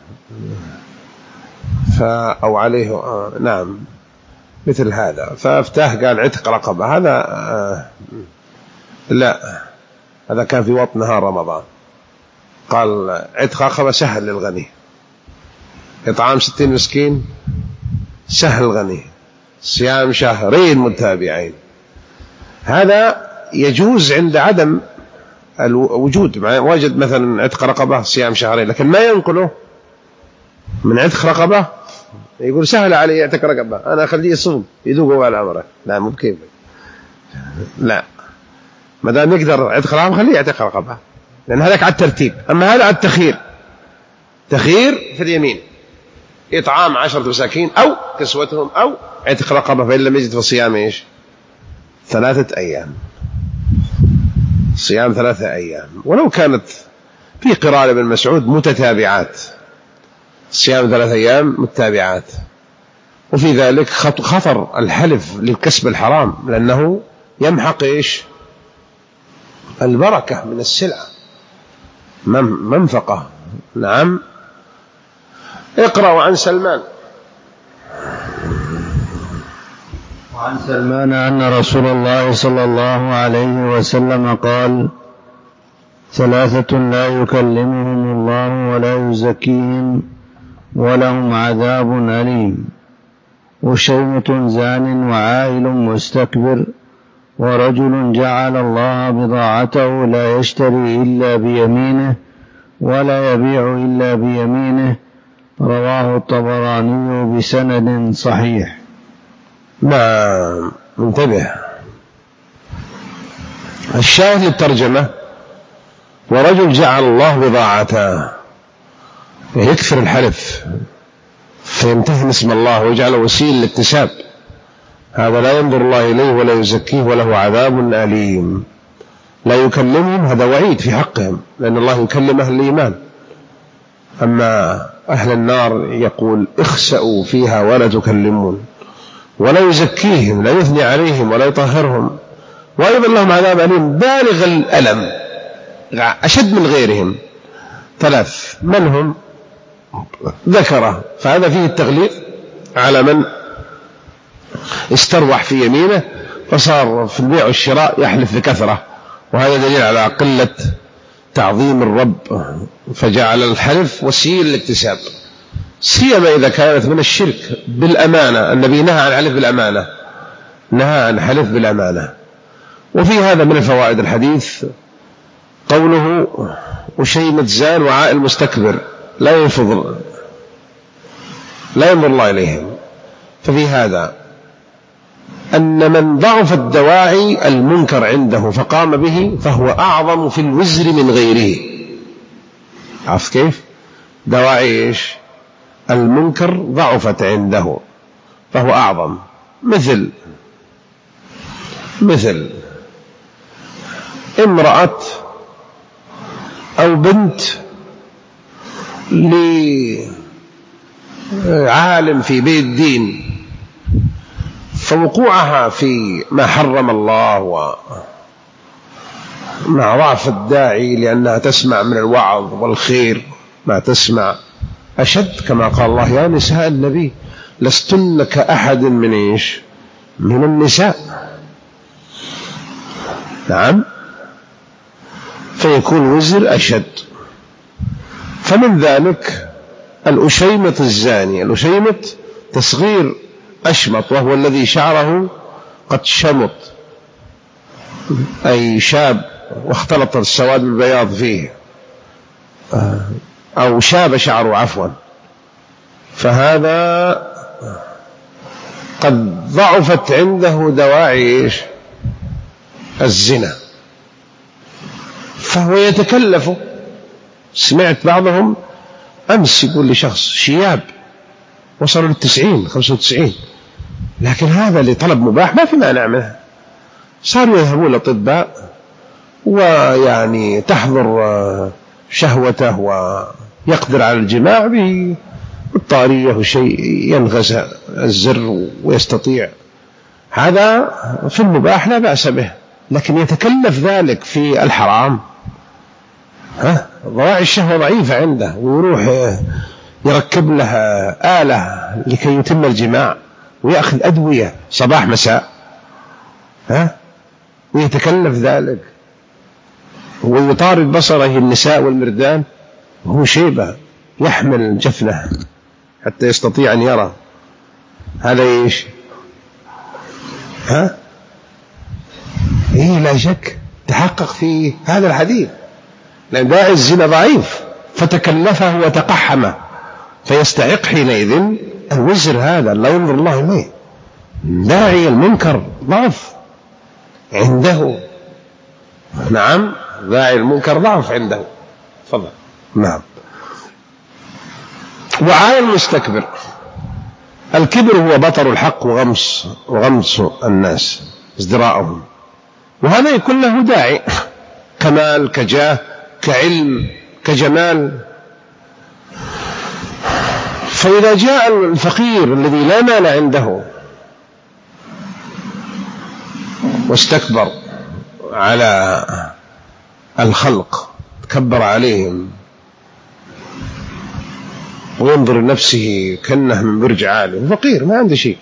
Speaker 1: أو عليه نعم مثل هذا، فافتاه قال عتق رقبة. هذا لا، هذا كان في وقت نهار رمضان. قال عتق رقبة سهل للغني، إطعام 60 مسكين سهل الغني، صيام 2 شهر متابعين. هذا يجوز عند عدم الوجود، وجد مثلا عتق رقبة صيام 2 شهر، لكن ما ينقله من عتق رقبة يقول سهل علي يعتق رقبة، أنا أخليه يصوم يذوق على عمره. لا، مو بكيف. لا، ما دام يقدر عتق رقبة خليه يعتق رقبة، لأن هذاك على الترتيب. أما هذا على التخيير، تخيير في اليمين، إطعام 10 مساكين أو كسوتهم أو عتق رقبة، فإن لم يجد فصيام 3 أيام، صيام 3 أيام. ولو كانت في قراءة ابن مسعود متتابعات، صيام 3 أيام متتابعات. وفي ذلك خطر الحلف للكسب الحرام، لأنه يمحق البركة من السلعة، منفقة. نعم. اقرأ عن سلمان.
Speaker 2: وعن سلمان أن رسول الله صلى الله عليه وسلم قال: 3 لا يكلمهم الله ولا يزكيهم ولهم عذاب أليم: وشيمة زان وعائل مستكبر ورجل جعل الله بضاعته لا يشتري إلا بيمينه ولا يبيع إلا بيمينه. رواه الطبراني بسند صحيح.
Speaker 1: نعم. انتبه، الشاهد للترجمة: ورجل جعل الله بضاعته، يكثر الحلف فيمتهن اسم الله ويجعله وسيل للاكتساب، هذا لا ينظر الله إليه ولا يزكيه وله عذاب أليم. لا يكلمهم، هذا وعيد في حقهم، لأن الله يكلم أهل الإيمان. أما أهل النار يقول: اخسأوا فيها ولا تكلمون، ولا يزكيهم، لا يثني عليهم ولا يطهرهم، وأيضا لهم عذاب أليم بالغ الألم أشد من غيرهم. 3 من هم؟ ذكره، فهذا فيه التغليظ على من استروح في يمينه فصار في البيع والشراء يحلف بكثرة، وهذا دليل على قلة تعظيم الرب، فجعل الحلف وسيل للاكتساب، سيما إذا كانت من الشرك بالأمانة. النبي نهى عن الحلف بالأمانة، نهى عن الحلف بالأمانة. وفي هذا من الفوائد الحديث قوله: وشيمة زان وعائل مستكبر، لا ينظر الله إليهم. ففي هذا أن من ضعف الدواعي المنكر عنده فقام به فهو أعظم في الوزر من غيره. عرفت كيف؟ دواعي المنكر ضعفت عنده فهو أعظم، مثل امرأة أو بنت لعالم في بيت دين، فوقوعها في ما حرم الله ومع ضعف الداعي لأنها تسمع من الوعظ والخير ما تسمع أشد، كما قال الله: يا نساء النبي لستن كأحد من النساء. نعم. فيكون وزر أشد. فمن ذلك الأشيمة الزاني. الأشيمة تصغير أشمط، وهو الذي شعره قد شمط، أي شاب واختلط السواد بالبياض فيه، أو شاب شعره عفوا، فهذا قد ضعفت عنده دواعي الزنا، فهو يتكلف. سمعت بعضهم أمس يقول لشخص شياب وصلوا 95 لكن هذا لطلب مباح ما في مانع منه، صاروا يذهبون للأطباء ويعني تحضر شهوته ويقدر على الجماع بالطارية وشيء ينغز الزر ويستطيع، هذا في المباح لا بأس به، لكن يتكلف ذلك في الحرام. ضواعي الشهوة ضعيفة عنده، ويروح يركب لها آلة لكي يتم الجماع، ويأخذ أدوية صباح مساء، ويتكلف ذلك، ويطارد بصره النساء والمردان وهو شيبة يحمل جفنه حتى يستطيع أن يرى. هذا لا شك تحقق في هذا الحديث، لأن داعي الزنا ضعيف فتكلفه وتقحمه، فيستحق حينئذ الوزر هذا لا ينظر الله إليه. داعي المنكر ضعف عنده. نعم، داعي المنكر ضعف عنده. تفضل. نعم. وعائل مستكبر، الكبر هو بطر الحق وغمس الناس، ازدراءهم، وهذا يكون له داعي، كمال، كجاه، كعلم، كجمال. فإذا جاء الفقير الذي لا مال عنده واستكبر على الخلق، تكبر عليهم وينظر لنفسه كأنه من برج عالي، فقير ما عنده شيء،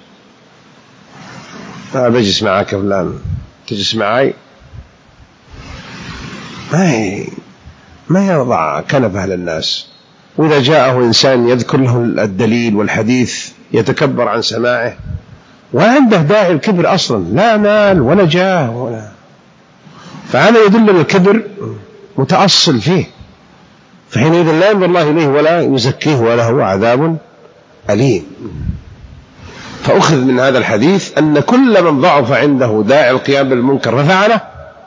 Speaker 1: بجلس معك فلان، تجلس معي، ما يضع كنفه للناس. وإذا جاءه إنسان يذكر له الدليل والحديث يتكبر عن سماعه، وعنده داعي الكبر أصلا، لا مال ولا جاه ولا، فهذا يدل على الكبر متأصل فيه، فحينئذ لا ينظر الله إليه ولا يزكيه وله عذاب أليم. فأخذ من هذا الحديث أن كل من ضعف عنده داعي القيام بالمنكر ففعله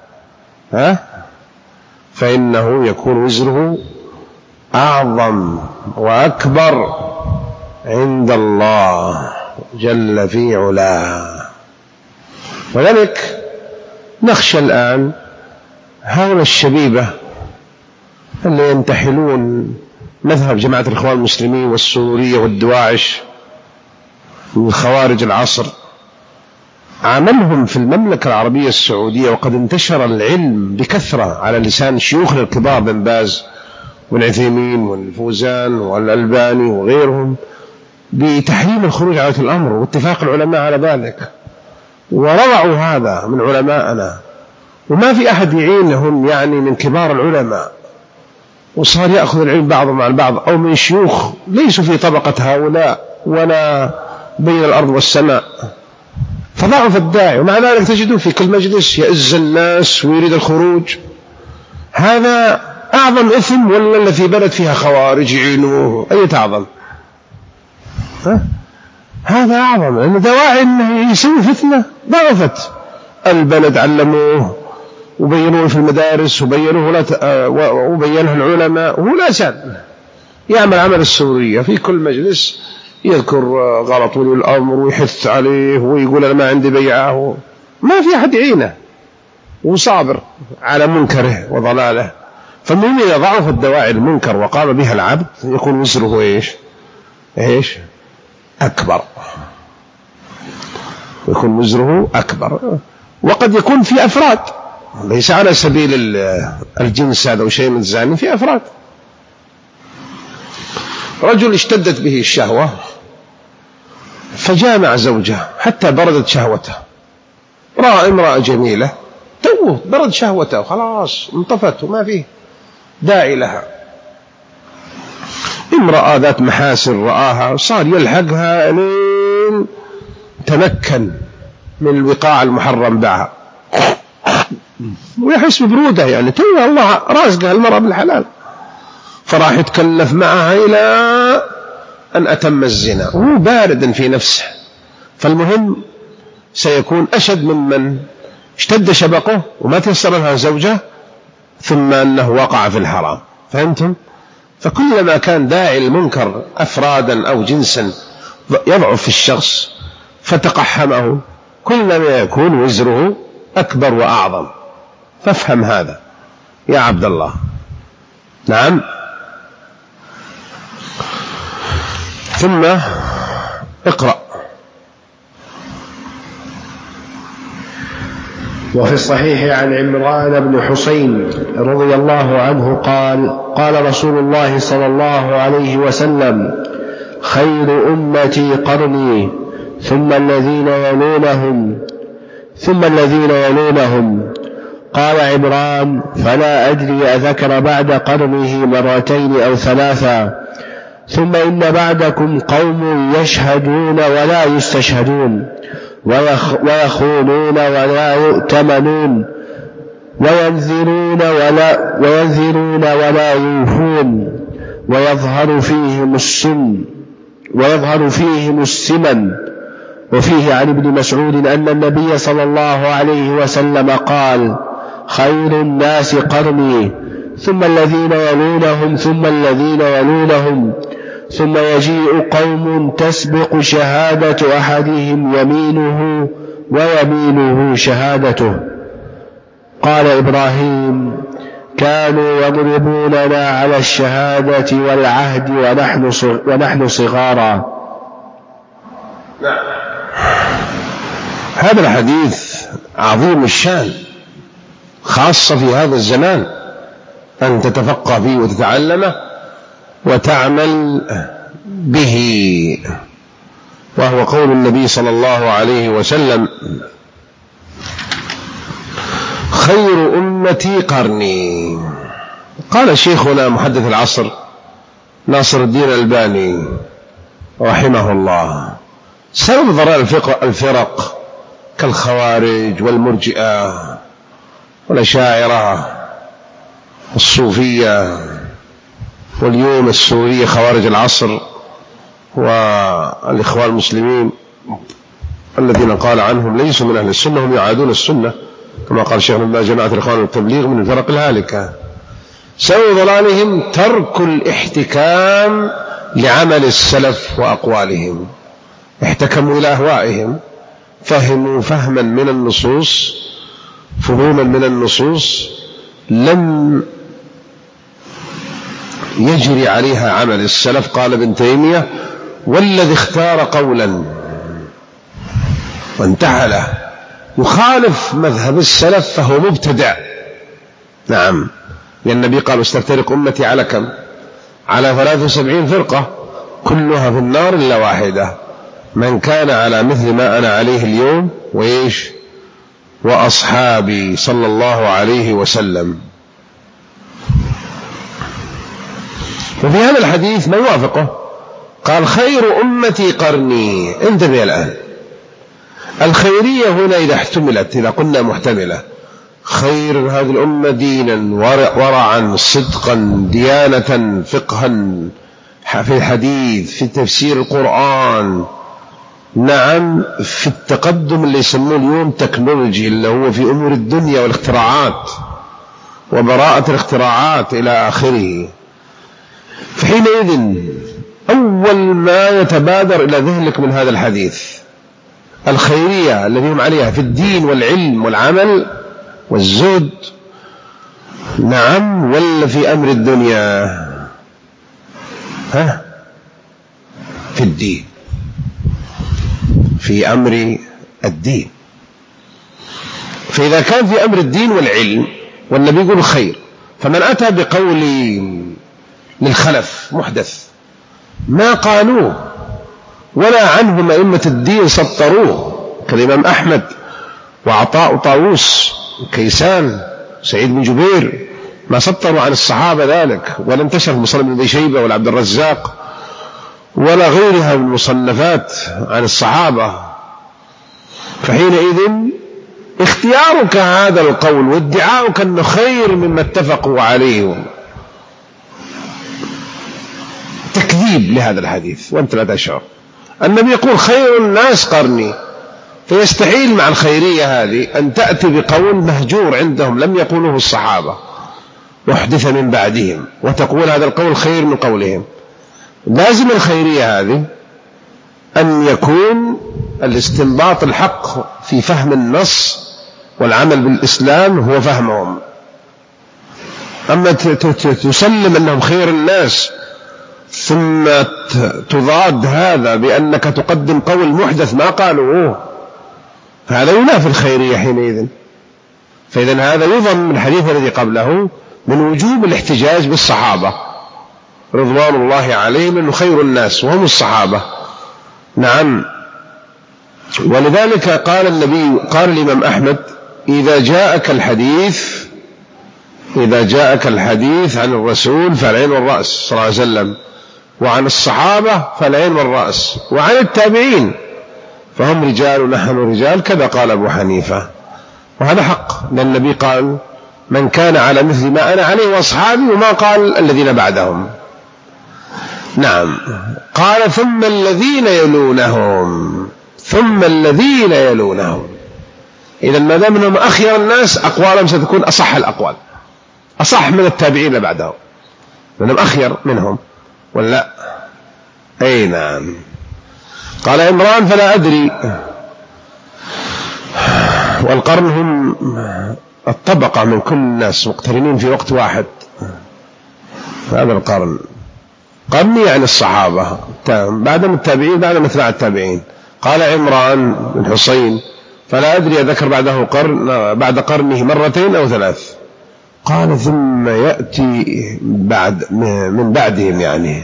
Speaker 1: فإنه يكون وزره أعظم وأكبر عند الله جل في علاه. ولذلك نخشى الآن هؤلاء الشبيبة اللي ينتحلون مذهب جماعة الإخوان المسلمين والسرورية والدواعش من خوارج العصر، عملهم في المملكة العربية السعودية، وقد انتشر العلم بكثرة على لسان شيوخنا الكبار بن باز والعثيمين والفوزان والألباني وغيرهم، بتحريم الخروج على الأمر واتفاق العلماء على ذلك، وروعوا هذا من علماءنا، وما في أحد يعينهم يعني من كبار العلماء، وصار يأخذ العلم بعضهم عن بعض أو من شيوخ ليسوا في طبقة هؤلاء ولا بين الأرض والسماء، فضعف الداعي. ومع ذلك تجدوا في كل مجلس يئز الناس ويريد الخروج. هذا أعظم إثم ولا التي بلد فيها خوارج يعينوه؟ أي تعظم؟ هذا أعظم، لأن دواعي أنه يسوي فتنة ضعفت البلد، علموه وبينوه في المدارس وبينه العلماء، وهو لا سأل يعمل عمل السورية في كل مجلس يذكر غلط ولي الأمر ويحث عليه ويقول أنا ما عندي بيعه، ما في أحد يعينه وصابر على منكره وضلاله. فمن إذا ضعف الدواعي المنكر وقام بها العبد يكون وزره إيش أكبر، يكون وزره أكبر. وقد يكون في أفراد، ليس على سبيل الجنس هذا وشيء من الزاني، في أفراد. رجل اشتدت به الشهوة فجامع زوجه حتى بردت شهوته، رأى امرأة جميلة توه برد شهوته خلاص انطفت وما فيه داعي لها، امرأة ذات محاسن رآها صار يلحقها لين تمكن من الوقاع المحرم معها ويحس ببرودة، يعني توه الله رازقها المرأة بالحلال، فراح يتكلف معها إلى أن أتم الزنا وهو بارد في نفسه. فالمهم سيكون أشد ممن اشتد شبقه وما تيسر لها زوجة ثم أنه وقع في الحرام. فهمتم؟ فكلما كان داعي المنكر أفرادا أو جنسا يضعف في الشخص فتقحمه، كلما يكون وزره أكبر وأعظم. فافهم هذا يا عبد الله. نعم. ثم اقرأ.
Speaker 3: وفي الصحيح عن عمران بن حسين رضي الله عنه قال: قال رسول الله صلى الله عليه وسلم: خير أمتي قرني ثم الذين يلونهم ثم الذين يلونهم. قال عمران: فلا أدري أذكر بعد قرنه مرتين أو ثلاثا. ثم إن بعدكم قوم يشهدون ولا يستشهدون، ويخونون ولا يؤتمنون، وينذرون ولا يوفون، ويظهر فيهم السمن. وفيه عن ابن مسعود أن النبي صلى الله عليه وسلم قال: خير الناس قرني ثم الذين يلونهم ثم الذين يلونهم، ثم يجيء قوم تسبق شهادة أحدهم يمينه ويمينه شهادته. قال إبراهيم: كانوا يضربوننا على الشهادة والعهد ونحن صغارا.
Speaker 1: هذا الحديث عظيم الشان، خاصة في هذا الزمان، أن تتفقه فيه وتتعلمه وتعمل به، وهو قول النبي صلى الله عليه وسلم: خير أمتي قرني. قال شيخنا محدث العصر ناصر الدين الألباني رحمه الله: سبب ضلال الفرق كالخوارج والمرجئة والأشاعرة والصوفية، واليوم السورية خوارج العصر، والإخوان المسلمين الذين قال عنهم ليسوا من أهل السنة، هم يعادون السنة كما قال شيخنا الله: جماعة الإخوان والتبليغ من الفرق الهالكة. سبب ضلالهم ترك الاحتكام لعمل السلف وأقوالهم، احتكموا إلى أهوائهم، فهموا فهما من النصوص، فهوما من النصوص لم يجري عليها عمل السلف. قال ابن تيمية: والذي اختار قولا وانتحله يخالف مذهب السلف فهو مبتدع. نعم، لأن النبي قال: استفترق أمتي على كم؟ على 73 فرقة كلها في النار إلا واحدة، من كان على مثل ما أنا عليه اليوم وأصحابي صلى الله عليه وسلم. وفي هذا الحديث ما يوافقه، قال: خير أمتي قرني. انتبه الآن، الخيرية هنا إذا احتملت، إذا قلنا محتملة، خير هذه الأمة دينا ورعا صدقا ديانة فقها في الحديث في تفسير القرآن، نعم، في التقدم اللي يسموه اليوم تكنولوجي، اللي هو في أمور الدنيا والاختراعات وبراءة الاختراعات إلى آخره. فحينئذ أول ما يتبادر إلى ذهنك من هذا الحديث الخيرية الذي هم عليها في الدين والعلم والعمل والزهد، نعم، ولا في أمر الدنيا؟ في الدين، في أمر الدين. فإذا كان في أمر الدين والعلم والنبي يقول خير، فمن أتى بقول للخلف محدث ما قالوه ولا عنهم أئمة الدين سطروه كالإمام أحمد وعطاء طاووس كيسان سعيد بن جبير، ما سطروا عن الصحابة ذلك، ولا انتشر مصنف بن أبي شيبة ولا عبد الرزاق ولا غيرها من المصنفات عن الصحابة. فحينئذ اختيارك هذا القول وادعاؤك أنه خير مما اتفقوا عليه تكذيب لهذا الحديث، وأنت لا تشعر. النبي يقول: خير الناس قرني، فيستحيل مع الخيرية هذه أن تأتي بقول مهجور عندهم لم يقوله الصحابة وحدث من بعدهم وتقول هذا القول خير من قولهم. لازم الخيرية هذه أن يكون الاستنباط الحق في فهم النص والعمل بالإسلام هو فهمهم. أما تسلم أنهم خير الناس ثم تضاد هذا بأنك تقدم قول محدث ما قالوه، هذا ينافي الخيرية حينئذ. فإذن هذا يظن من الحديث الذي قبله من وجوب الاحتجاج بالصحابة رضوان الله عليهم أنه خير الناس وهم الصحابة. نعم، ولذلك قال النبي، قال الإمام أحمد: إذا جاءك الحديث عن الرسول فالعين والرأس صلى الله عليه وسلم، وعن الصحابة فالعين والرأس، وعن التابعين فهم رجال ونحن رجال، كذا قال أبو حنيفة. وهذا حق، لأن النبي قال: من كان على مثل ما أنا عليه وأصحابي، وما قال الذين بعدهم. نعم، قال: ثم الذين يلونهم. إذا ما دام أنهم أخير الناس أقوالهم ستكون أصح الأقوال، أصح من التابعين بعدهم، لأنهم أخير منهم ولا. أي نعم. قال عمران فلا أدري. والقرن هم الطبقة من كل الناس مقترنين في وقت واحد، هذا القرن. قرني يعني الصحابة بعدهم التابعين بعدهم أتباع التابعين. قال عمران بن حسين فلا أدري ذكر بعده قرن بعد قرنه مرتين أو ثلاث. قال ثم يأتي من بعدهم يعني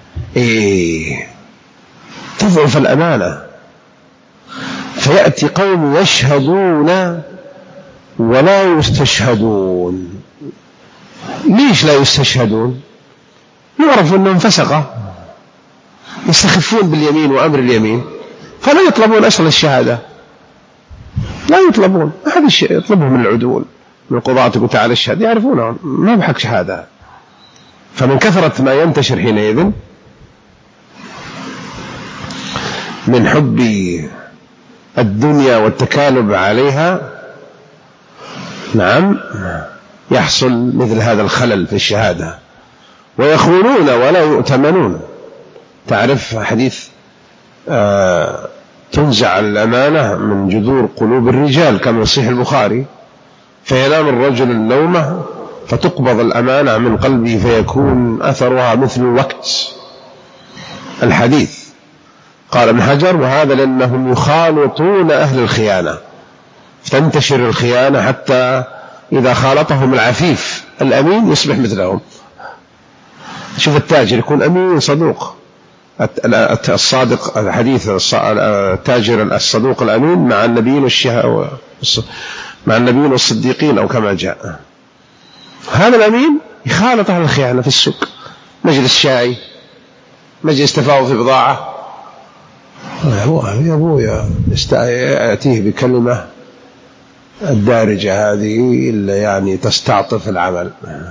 Speaker 1: تضعف الأمانة، فيأتي قوم يشهدون ولا يستشهدون. ليش لا يستشهدون؟ يعرف أنهم فسقة يستخفون باليمين وأمر اليمين، فلا يطلبون أصل الشهادة، لا يطلبون أحد الشيء، يطلبهم من العدول من القضاة يقول تعالى الشهاد، يعرفونه ما بحق شهادة. فمن كثرة ما ينتشر حينئذ من حب الدنيا والتكالب عليها، نعم، يحصل مثل هذا الخلل في الشهادة، ويخونون ولا يؤتمنون. تعرف حديث تنزع الأمانة من جذور قلوب الرجال كما يصح البخاري، فينام الرجل النومة فتقبض الأمانة من قلبه فيكون أثرها مثل الوقت. الحديث قال ابن حجر وهذا لأنهم يخالطون أهل الخيانة، فتنتشر الخيانة حتى إذا خالطهم العفيف الأمين يصبح مثلهم. شوف التاجر يكون أمين صدوق، الصادق، الحديث التاجر الصدوق الأمين مع النبيين مع النبيين والصديقين أو كما جاء. هذا الأمين يخالط أهل الخيانة في السوق، مجلس شاي، مجلس تفاوض في بضاعة، يا أبويا يأتيه بكلمة الدارجة هذه اللي يعني تستعطف العمل،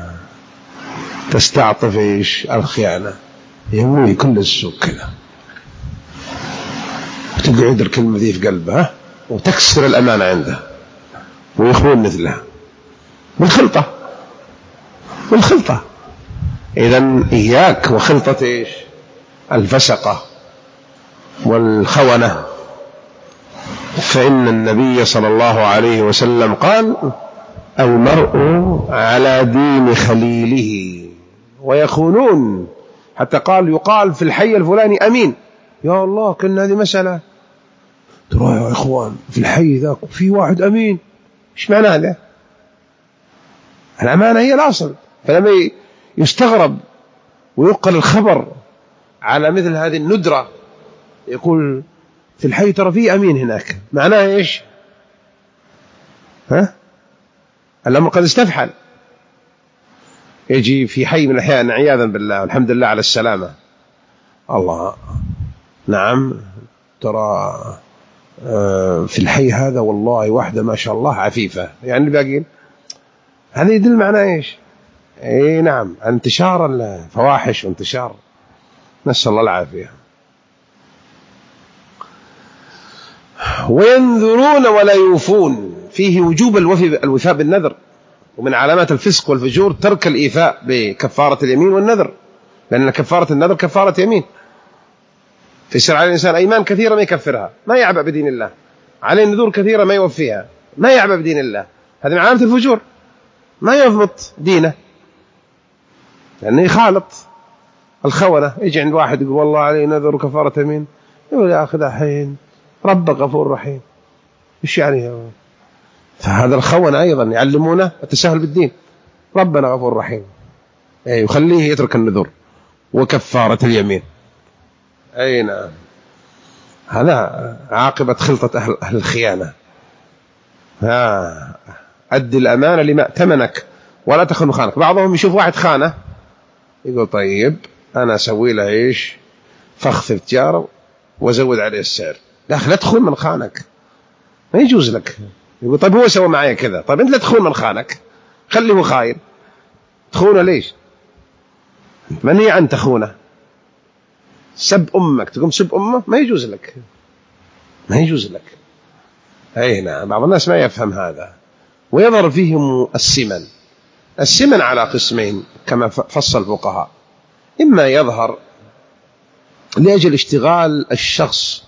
Speaker 1: تستعطف إيش الخيانة، يموي كل السوق كذا، وتقعد الكلمة ذي في قلبه وتكسر الأمانة عنده ويخون مثلها والخلطة. إذن إياك وخلطة إيش الفسقة والخونة، فإن النبي صلى الله عليه وسلم قال المرء على دين خليله ويخونون، حتى يقال في الحي الفلاني أمين. يا الله كنا هذه مسألة، ترى يا إخوان في الحي ذاك في واحد أمين، إيش معنى هذا؟ الأمانة هي الأصل. فلما يستغرب ويقل الخبر على مثل هذه الندرة يقول في الحي ترى في أمين هناك، معناه إيش؟ الأمر قد استفحل. يجي في حي من الأحيان عياذا بالله والحمد لله على السلامة، الله نعم ترى في الحي هذا والله واحدة ما شاء الله عفيفة، يعني الباقين هذا يدل معناه إيش؟ أي نعم انتشار الفواحش وانتشار، نسأل الله العافية. وينذرون ولا يوفون، فيه وجوب الوفاء بالنذر، ومن علامات الفسق والفجور ترك الإيفاء بكفارة اليمين والنذر، لأن كفارة النذر كفارة يمين، فيصير على الإنسان أيمان كثيرة ما يكفرها، ما يعبأ بدين الله، عليه نذور كثيرة ما يوفيها، ما يعبأ بدين الله، هذه من علامة الفجور، ما يضبط دينه لأنه يخالط الخونة. يجي عند واحد يقول والله عليه نذر وكفارة يمين، يقول يا أخي الحين ربك غفور رحيم، إيش يعني؟ فهذا الخونة أيضا يعلمونه التساهل بالدين، ربنا غفور رحيم، يخليه يترك النذور وكفارة اليمين. أي نعم، هذا عاقبة خلطة أهل الخيانة. أدي الأمانة لما ائتمنك ولا تخن خانك. بعضهم يشوف واحد خانة يقول طيب أنا أسوي له إيش فخ في تجارة وزود عليه السعر، لا تخون من خانك، ما يجوز لك. يقول طيب هو سوى معي كذا، طيب أنت لا تخون من خانك، خليه هو خاين، تخونه ليش؟ مني عن تخونه. سب أمك تقوم سب أمه، ما يجوز لك، ما يجوز لك. أي نعم، بعض الناس ما يفهم هذا ويظهر فيهم السمن على قسمين كما فصل الفقهاء، إما يظهر لأجل اشتغال الشخص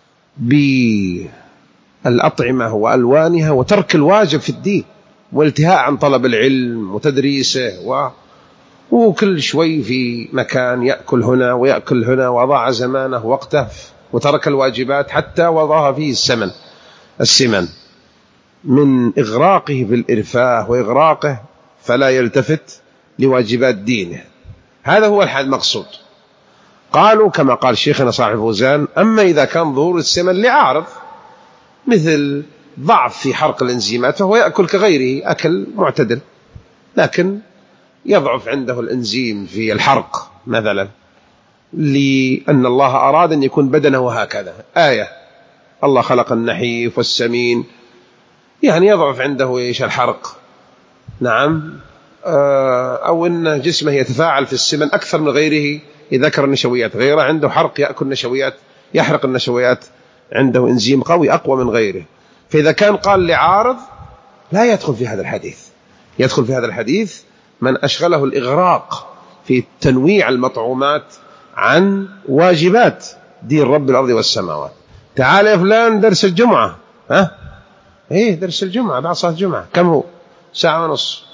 Speaker 1: بالأطعمة وألوانها وترك الواجب في الدين والالتهاء عن طلب العلم وتدريسه وكل شوي في مكان يأكل هنا ويأكل هنا، وضاع زمانه وقته وترك الواجبات حتى وضعها فيه السمن من إغراقه في الإرفاه وإغراقه، فلا يلتفت لواجبات دينه. هذا هو المقصود. قالوا كما قال شيخنا صاحب فوزان: أما إذا كان ظهور السمن لعارض مثل ضعف في حرق الإنزيمات فهو يأكل كغيره أكل معتدل، لكن يضعف عنده الإنزيم في الحرق مثلا، لأن الله أراد أن يكون بدنه هكذا. آية الله خلق النحيف والسمين، يعني يضعف عنده الحرق. نعم. أو أن جسمه يتفاعل في السمن أكثر من غيره إذا ذكر النشويات، غيره عنده حرق يأكل نشويات، يحرق النشويات، عنده إنزيم قوي أقوى من غيره. فإذا كان قال لعارض لا يدخل في هذا الحديث. يدخل في هذا الحديث من أشغله الإغراق في تنويع المطعومات عن واجبات دين رب الأرض والسماوات. تعال يا فلان درس الجمعة. إيه درس الجمعة بعد صلاة الجمعة كم هو؟ ساعة ونص.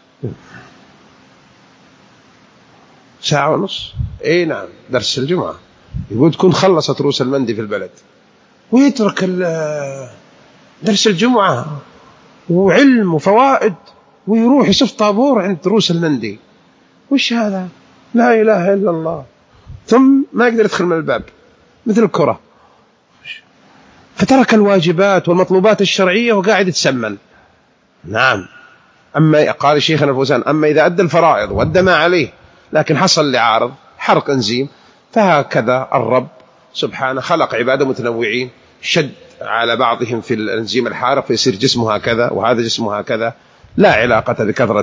Speaker 1: ساعة ونص. إيه نعم درس الجمعة. يقول تكون خلصت رؤوس المندي في البلد ويترك درس الجمعة وعلم وفوائد ويروح يصف طابور عند رؤوس المندي. وش هذا؟ لا إله إلا الله. ثم ما يقدر يدخل من الباب مثل الكرة. فترك الواجبات والمطلوبات الشرعية وقاعد يتسمن. نعم. أما قال شيخنا الفوزان: أما إذا أدى الفرائض وأدى ما عليه لكن حصل لعارض حرق إنزيم، فهكذا الرب سبحانه خلق عباده متنوعين، شد على بعضهم في الإنزيم الحارق فيصير جسمه هكذا وهذا جسمه هكذا، لا علاقة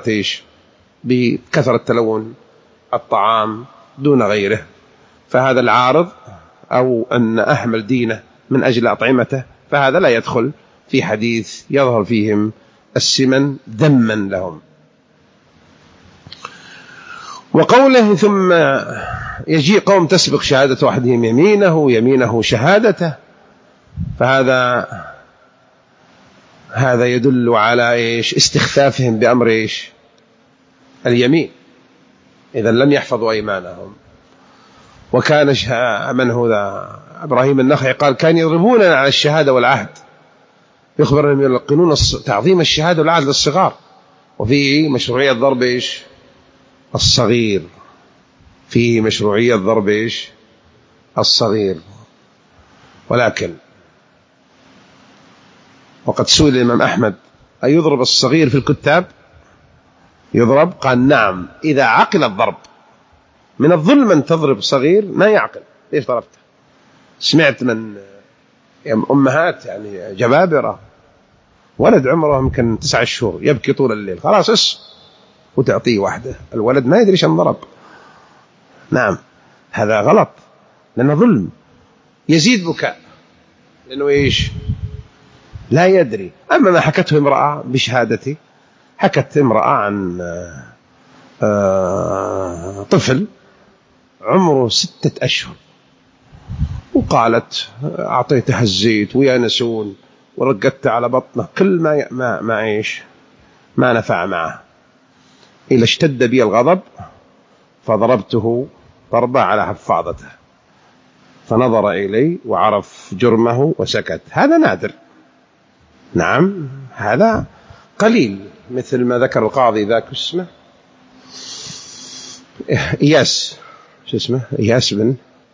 Speaker 1: بكثرة تلون الطعام دون غيره. فهذا العارض أو أن أهمل دينه من أجل أطعمته فهذا لا يدخل في حديث يظهر فيهم السمن ذما لهم. وقوله: ثم يجيء قوم تسبق شهادة أحدهم يمينه شهادته، فهذا يدل على استخفافهم بأمر اليمين، إذا لم يحفظوا أيمانهم. وكان من هو إبراهيم النخعي قال: كان يضربوننا على الشهادة والعهد، يخبر أنهم يلقنون تعظيم الشهادة والعهد للصغار، وفيه مشروعية ضرب الصغير، فيه مشروعية ضرب الصغير. ولكن وقد سئل الإمام أحمد: أيضرب الصغير في الكتاب؟ يضرب؟ قال: نعم إذا عقل الضرب. من الظلم أن تضرب صغير ما يعقل، ليش ضربته؟ سمعت من أمهات يعني جبابرة ولد عمره يمكن 9 شهور يبكي طول الليل، خلاص وتعطيه واحدة، الولد ما يدري شن ضرب. نعم هذا غلط لأنه ظلم، يزيد بكاء لأنه لا يدري. أما ما حكته امرأة بشهادتي، حكت امرأة عن طفل عمره 6 أشهر، وقالت: أعطيته الزيت ويانسون ورقدت على بطنه، كل ما نفع معه، إلا اشتد بي الغضب فضربته ضربة على حفاضته، فنظر إلي وعرف جرمه وسكت. هذا نادر. نعم هذا قليل، مثل ما ذكر القاضي ذاك اسمه إياس، إياس بن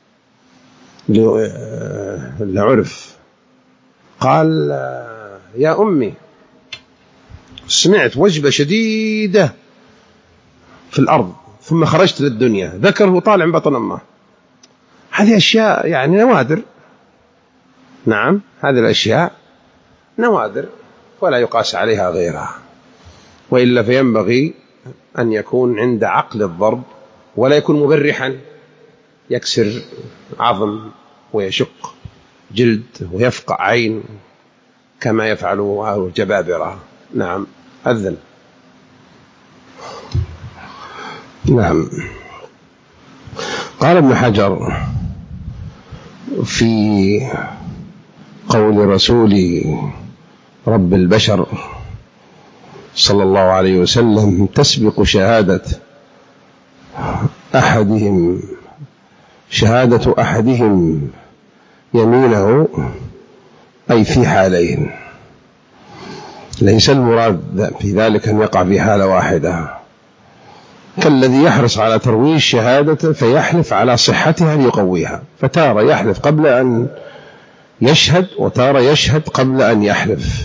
Speaker 1: لعرف، قال: يا أمي سمعت وجبة شديدة في الأرض ثم خرجت للدنيا، ذكره طالع من بطن أمه. هذه أشياء يعني نوادر. نعم هذه الأشياء نوادر ولا يقاس عليها غيرها، وإلا فينبغي أن يكون عند عقل الضرب ولا يكون مبرحا يكسر عظم ويشق جلد ويفقع عين كما يفعل الجبابرة. نعم أذن. نعم. قال ابن حجر في قول رسول رب البشر صلى الله عليه وسلم تسبق شهادة أحدهم يمينه، أي في حالين، ليس المراد في ذلك أن يقع في حالة واحدة، كالذي يحرص على ترويج شهادة فيحلف على صحتها ليقويها، فتارة يحلف قبل أن يشهد وتارة يشهد قبل أن يحلف.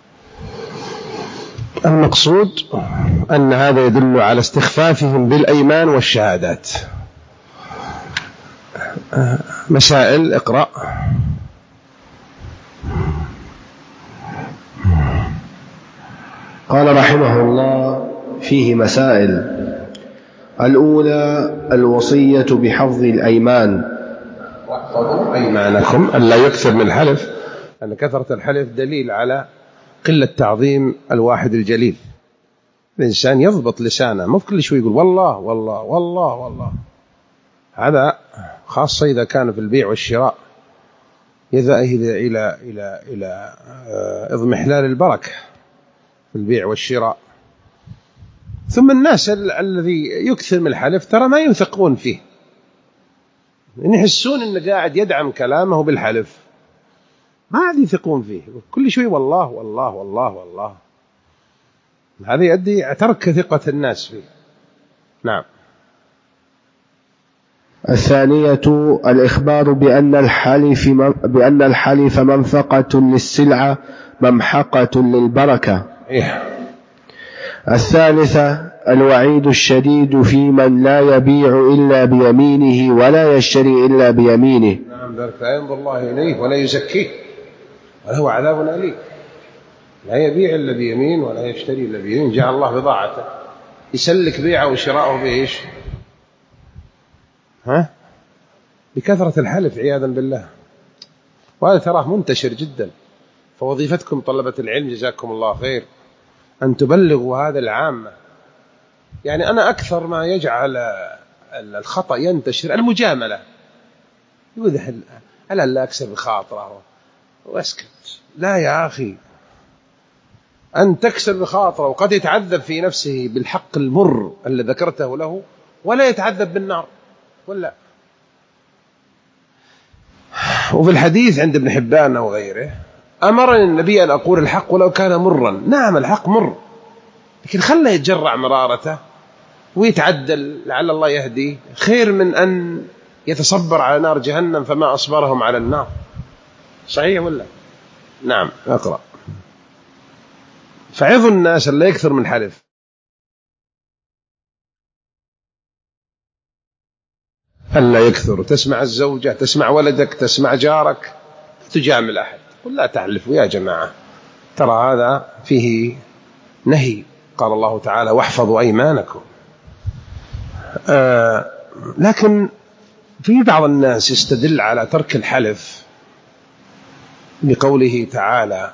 Speaker 1: المقصود أن هذا يدل على استخفافهم بالأيمان والشهادات. مسائل اقرأ.
Speaker 3: قال رحمه الله: فيه مسائل. الأولى الوصية بحفظ الأيمان.
Speaker 1: واحفظوا أيمانكم، ألا يكثر من الحلف، أن كثرة الحلف دليل على قلة تعظيم الواحد الجليل. الإنسان يضبط لسانه، مو كل شوي يقول والله والله والله والله، هذا خاصة إذا كان في البيع والشراء يذهب إلى إضمحلال البركة في البيع والشراء. ثم الناس الذي يكثر من الحلف ترى ما يثقون فيه، يحسون أنه قاعد يدعم كلامه بالحلف، ما عاد يثقون فيه، كل شوي والله والله والله والله، هذا يؤدي ترك ثقة الناس فيه. نعم.
Speaker 3: الثانية الإخبار بأن الحلف منفقة للسلعة ممحقة للبركة. الثالثة الوعيد الشديد في من لا يبيع إلا بيمينه ولا يشتري إلا بيمينه.
Speaker 1: نعم، ذلك لا ينظر الله إليه ولا يزكيه وله عذاب أليم. لا يبيع إلا بيمين ولا يشتري إلا بيمين، جعل الله بضاعته، يسلك بيعه وشراءه بإيش؟ بكثرة الحلف عياذا بالله. وهذا تراه منتشر جدا. فوظيفتكم طلبة العلم جزاكم الله خير أن تبلغوا هذا العامة. يعني أنا أكثر ما يجعل الخطأ ينتشر المجاملة، يوضح ألا أكسر بخاطره واسكت. لا يا أخي، أن تكسر بخاطره وقد يتعذب في نفسه بالحق المر الذي ذكرته له ولا يتعذب بالنار ولا. وفي الحديث عند ابن حبان وغيره أمرني النبي أن أقول الحق ولو كان مرا. نعم الحق مر، لكن خله يتجرع مرارته ويتعدل لعل الله يهديه، خير من أن يتصبر على نار جهنم فما أصبرهم على النار. صحيح ولا؟ نعم. أقرأ. فعظ الناس لا يكثر من حلف. ألا يكثر، تسمع الزوجة، تسمع ولدك، تسمع جارك، تجامل أحد، قل لا تحلفوا يا جماعة، ترى هذا فيه نهي. قال الله تعالى واحفظوا أيمانكم. لكن في بعض الناس يستدل على ترك الحلف بقوله تعالى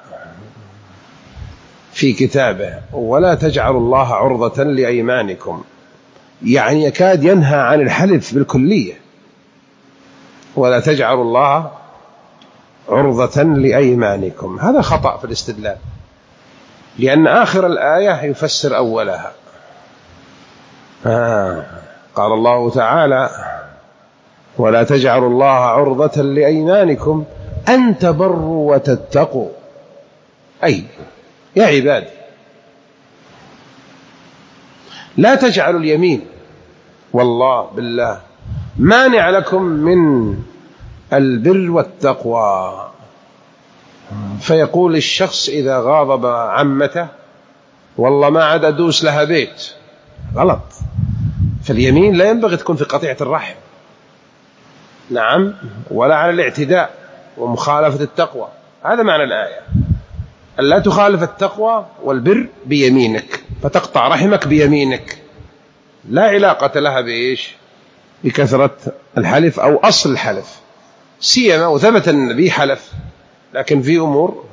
Speaker 1: في كتابه ولا تجعلوا الله عرضة لأيمانكم، يعني يكاد ينهى عن الحلف بالكلية. ولا تجعلوا الله عرضة لأيمانكم، هذا خطأ في الاستدلال، لأن آخر الآية يفسر أولها. قال الله تعالى ولا تجعلوا الله عرضة لأيمانكم أن تبروا وتتقوا، أي يا عبادي لا تجعلوا اليمين والله بالله مانع لكم من البر والتقوى. فيقول الشخص إذا غاضب عمته والله ما عاد أدوس لها بيت، غلط. فاليمين لا ينبغي تكون في قطيعة الرحم، نعم، ولا على الاعتداء ومخالفة التقوى. هذا معنى الآية، ألا تخالف التقوى والبر بيمينك فتقطع رحمك بيمينك، لا علاقة لها بإيش؟ بكثرة الحلف أو أصل الحلف، سيما وثبت النبي حلف، لكن في أمور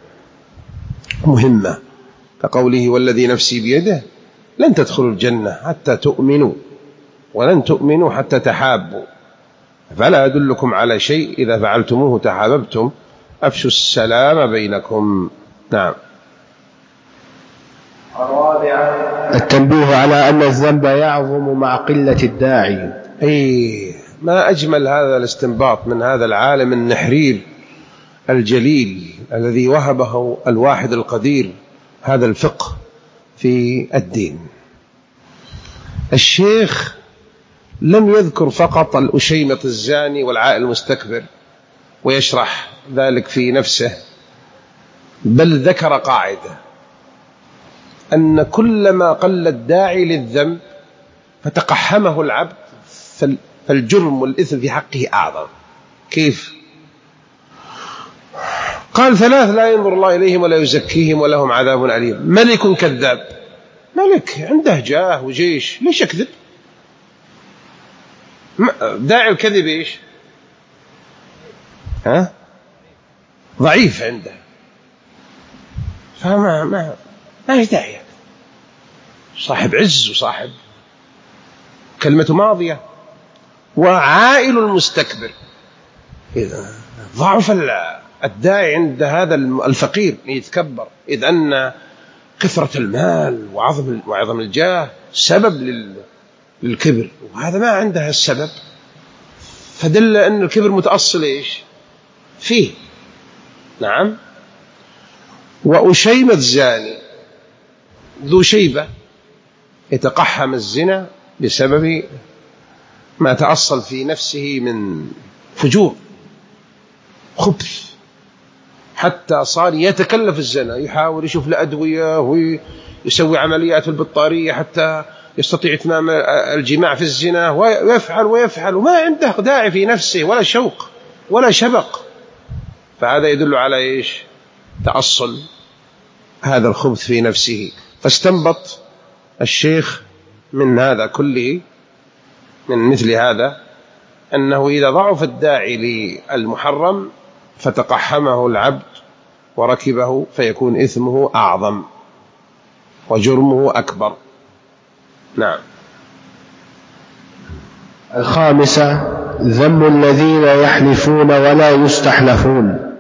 Speaker 1: مهمة كقوله والذي نفسي بيده لن تدخلوا الجنة حتى تؤمنوا ولن تؤمنوا حتى تحابوا. فلا أدلكم على شيء إذا فعلتموه تحاببتم أفشوا السلام بينكم. نعم.
Speaker 3: التنبيه على أن الذنب يعظم مع قلة الداعي.
Speaker 1: ما أجمل هذا الاستنباط من هذا العالم النحرير الجليل الذي وهبه الواحد القدير هذا الفقه في الدين. الشيخ لم يذكر فقط الأشيمة الزاني والعائل المستكبر ويشرح ذلك في نفسه، بل ذكر قاعدة أن كلما قل الداعي للذنب فتقحمه العبد فالجرم والإثم في حقه أعظم. كيف؟ قال 3 لا ينظر الله إليهم ولا يزكيهم ولهم عذاب أليم. ملك كذاب، ملك عنده جاه وجيش، ليش يكذب؟ داعي الكذب إيش؟ ضعيف عنده، فما ايش داعي. صاحب عز وصاحب كلمة ماضية. وعائل المستكبر، إذا ضعف الداعي عند هذا الفقير يتكبر، إذ أن كثرة المال وعظم الجاه سبب للكبر، وهذا ما عنده السبب، فدل أن الكبر متأصل إيش فيه. نعم. وأشيمة الزاني ذو شيبة يتقحم الزنا بسبب ما تأصل في نفسه من فجور خبث، حتى صار يتكلف الزنا، يحاول يشوف له أدوية ويسوي عمليات في البطارية حتى يستطيع إتمام الجماع في الزنا، ويفعل وما عنده داعي في نفسه ولا شوق ولا شبق. فهذا يدل على إيش؟ تأصل هذا الخبث في نفسه. فاستنبط الشيخ من هذا كله، من مثل هذا، أنه إذا ضعف الداعي للمحرم فتقحمه العبد وركبه فيكون إثمه أعظم وجرمه أكبر. نعم.
Speaker 3: 5 ذم الذين يحلفون ولا يستحلفون.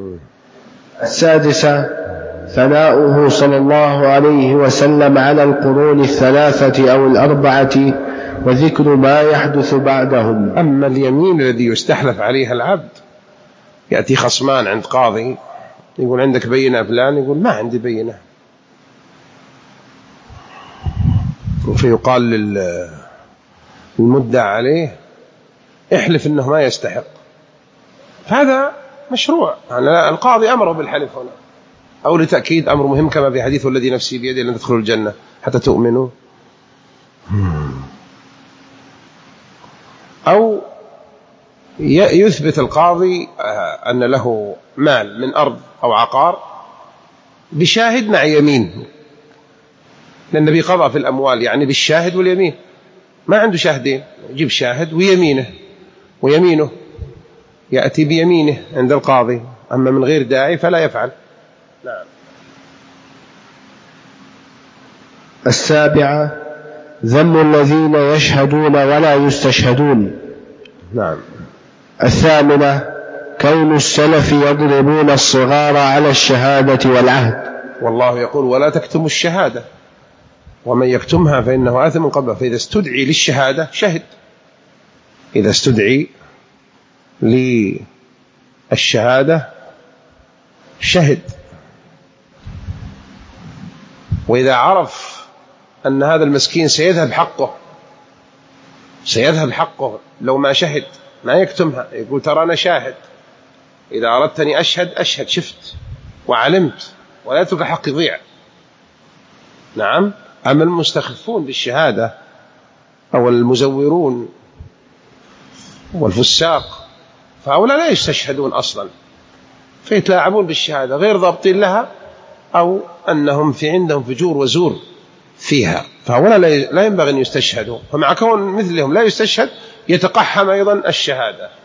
Speaker 3: 6 ثناؤه صلى الله عليه وسلم على القرون 3 أو 4 وذكر ما يحدث بعدهم.
Speaker 1: أما اليمين الذي يستحلف عليها العبد، يأتي خصمان عند قاضي يقول عندك بينة فلان، يقول ما عندي بينة، فيقال للمدعى عليه احلف انه ما يستحق، فهذا مشروع. يعني القاضي امره بالحلف هنا، او لتأكيد امر مهم كما في حديث الذي نفسي بيده لن تدخلوا الجنة حتى تؤمنوا، او يثبت القاضي ان له مال من ارض او عقار بشاهد مع يمين، لأن النبي قضى في الأموال يعني بالشاهد واليمين، ما عنده شاهدين، يجيب شاهد ويمينه يأتي بيمينه عند القاضي، أما من غير داعي فلا يفعل. نعم.
Speaker 3: 7 ذم الذين يشهدون ولا يستشهدون.
Speaker 1: نعم.
Speaker 3: 8 كون السلف يضربون الصغار على الشهادة والعهد،
Speaker 1: والله يقول ولا تكتموا الشهادة ومن يكتمها فإنه آثم قلبه. فإذا استدعي للشهادة شهد، إذا استدعي للشهادة شهد، وإذا عرف أن هذا المسكين سيذهب حقه لو ما شهد ما يكتمها، يقول ترى أنا شاهد، إذا أردتني أشهد شفت وعلمت، ولا يترك الحق يضيع. نعم. أما المستخفون بالشهادة أو المزورون والفساق فهؤلاء لا يستشهدون أصلا، فيتلاعبون بالشهادة غير ضابطين لها، أو أنهم في عندهم فجور وزور فيها، فهؤلاء لا ينبغي أن يستشهدوا. فمع كون مثلهم لا يستشهد يتقحم أيضا الشهادة.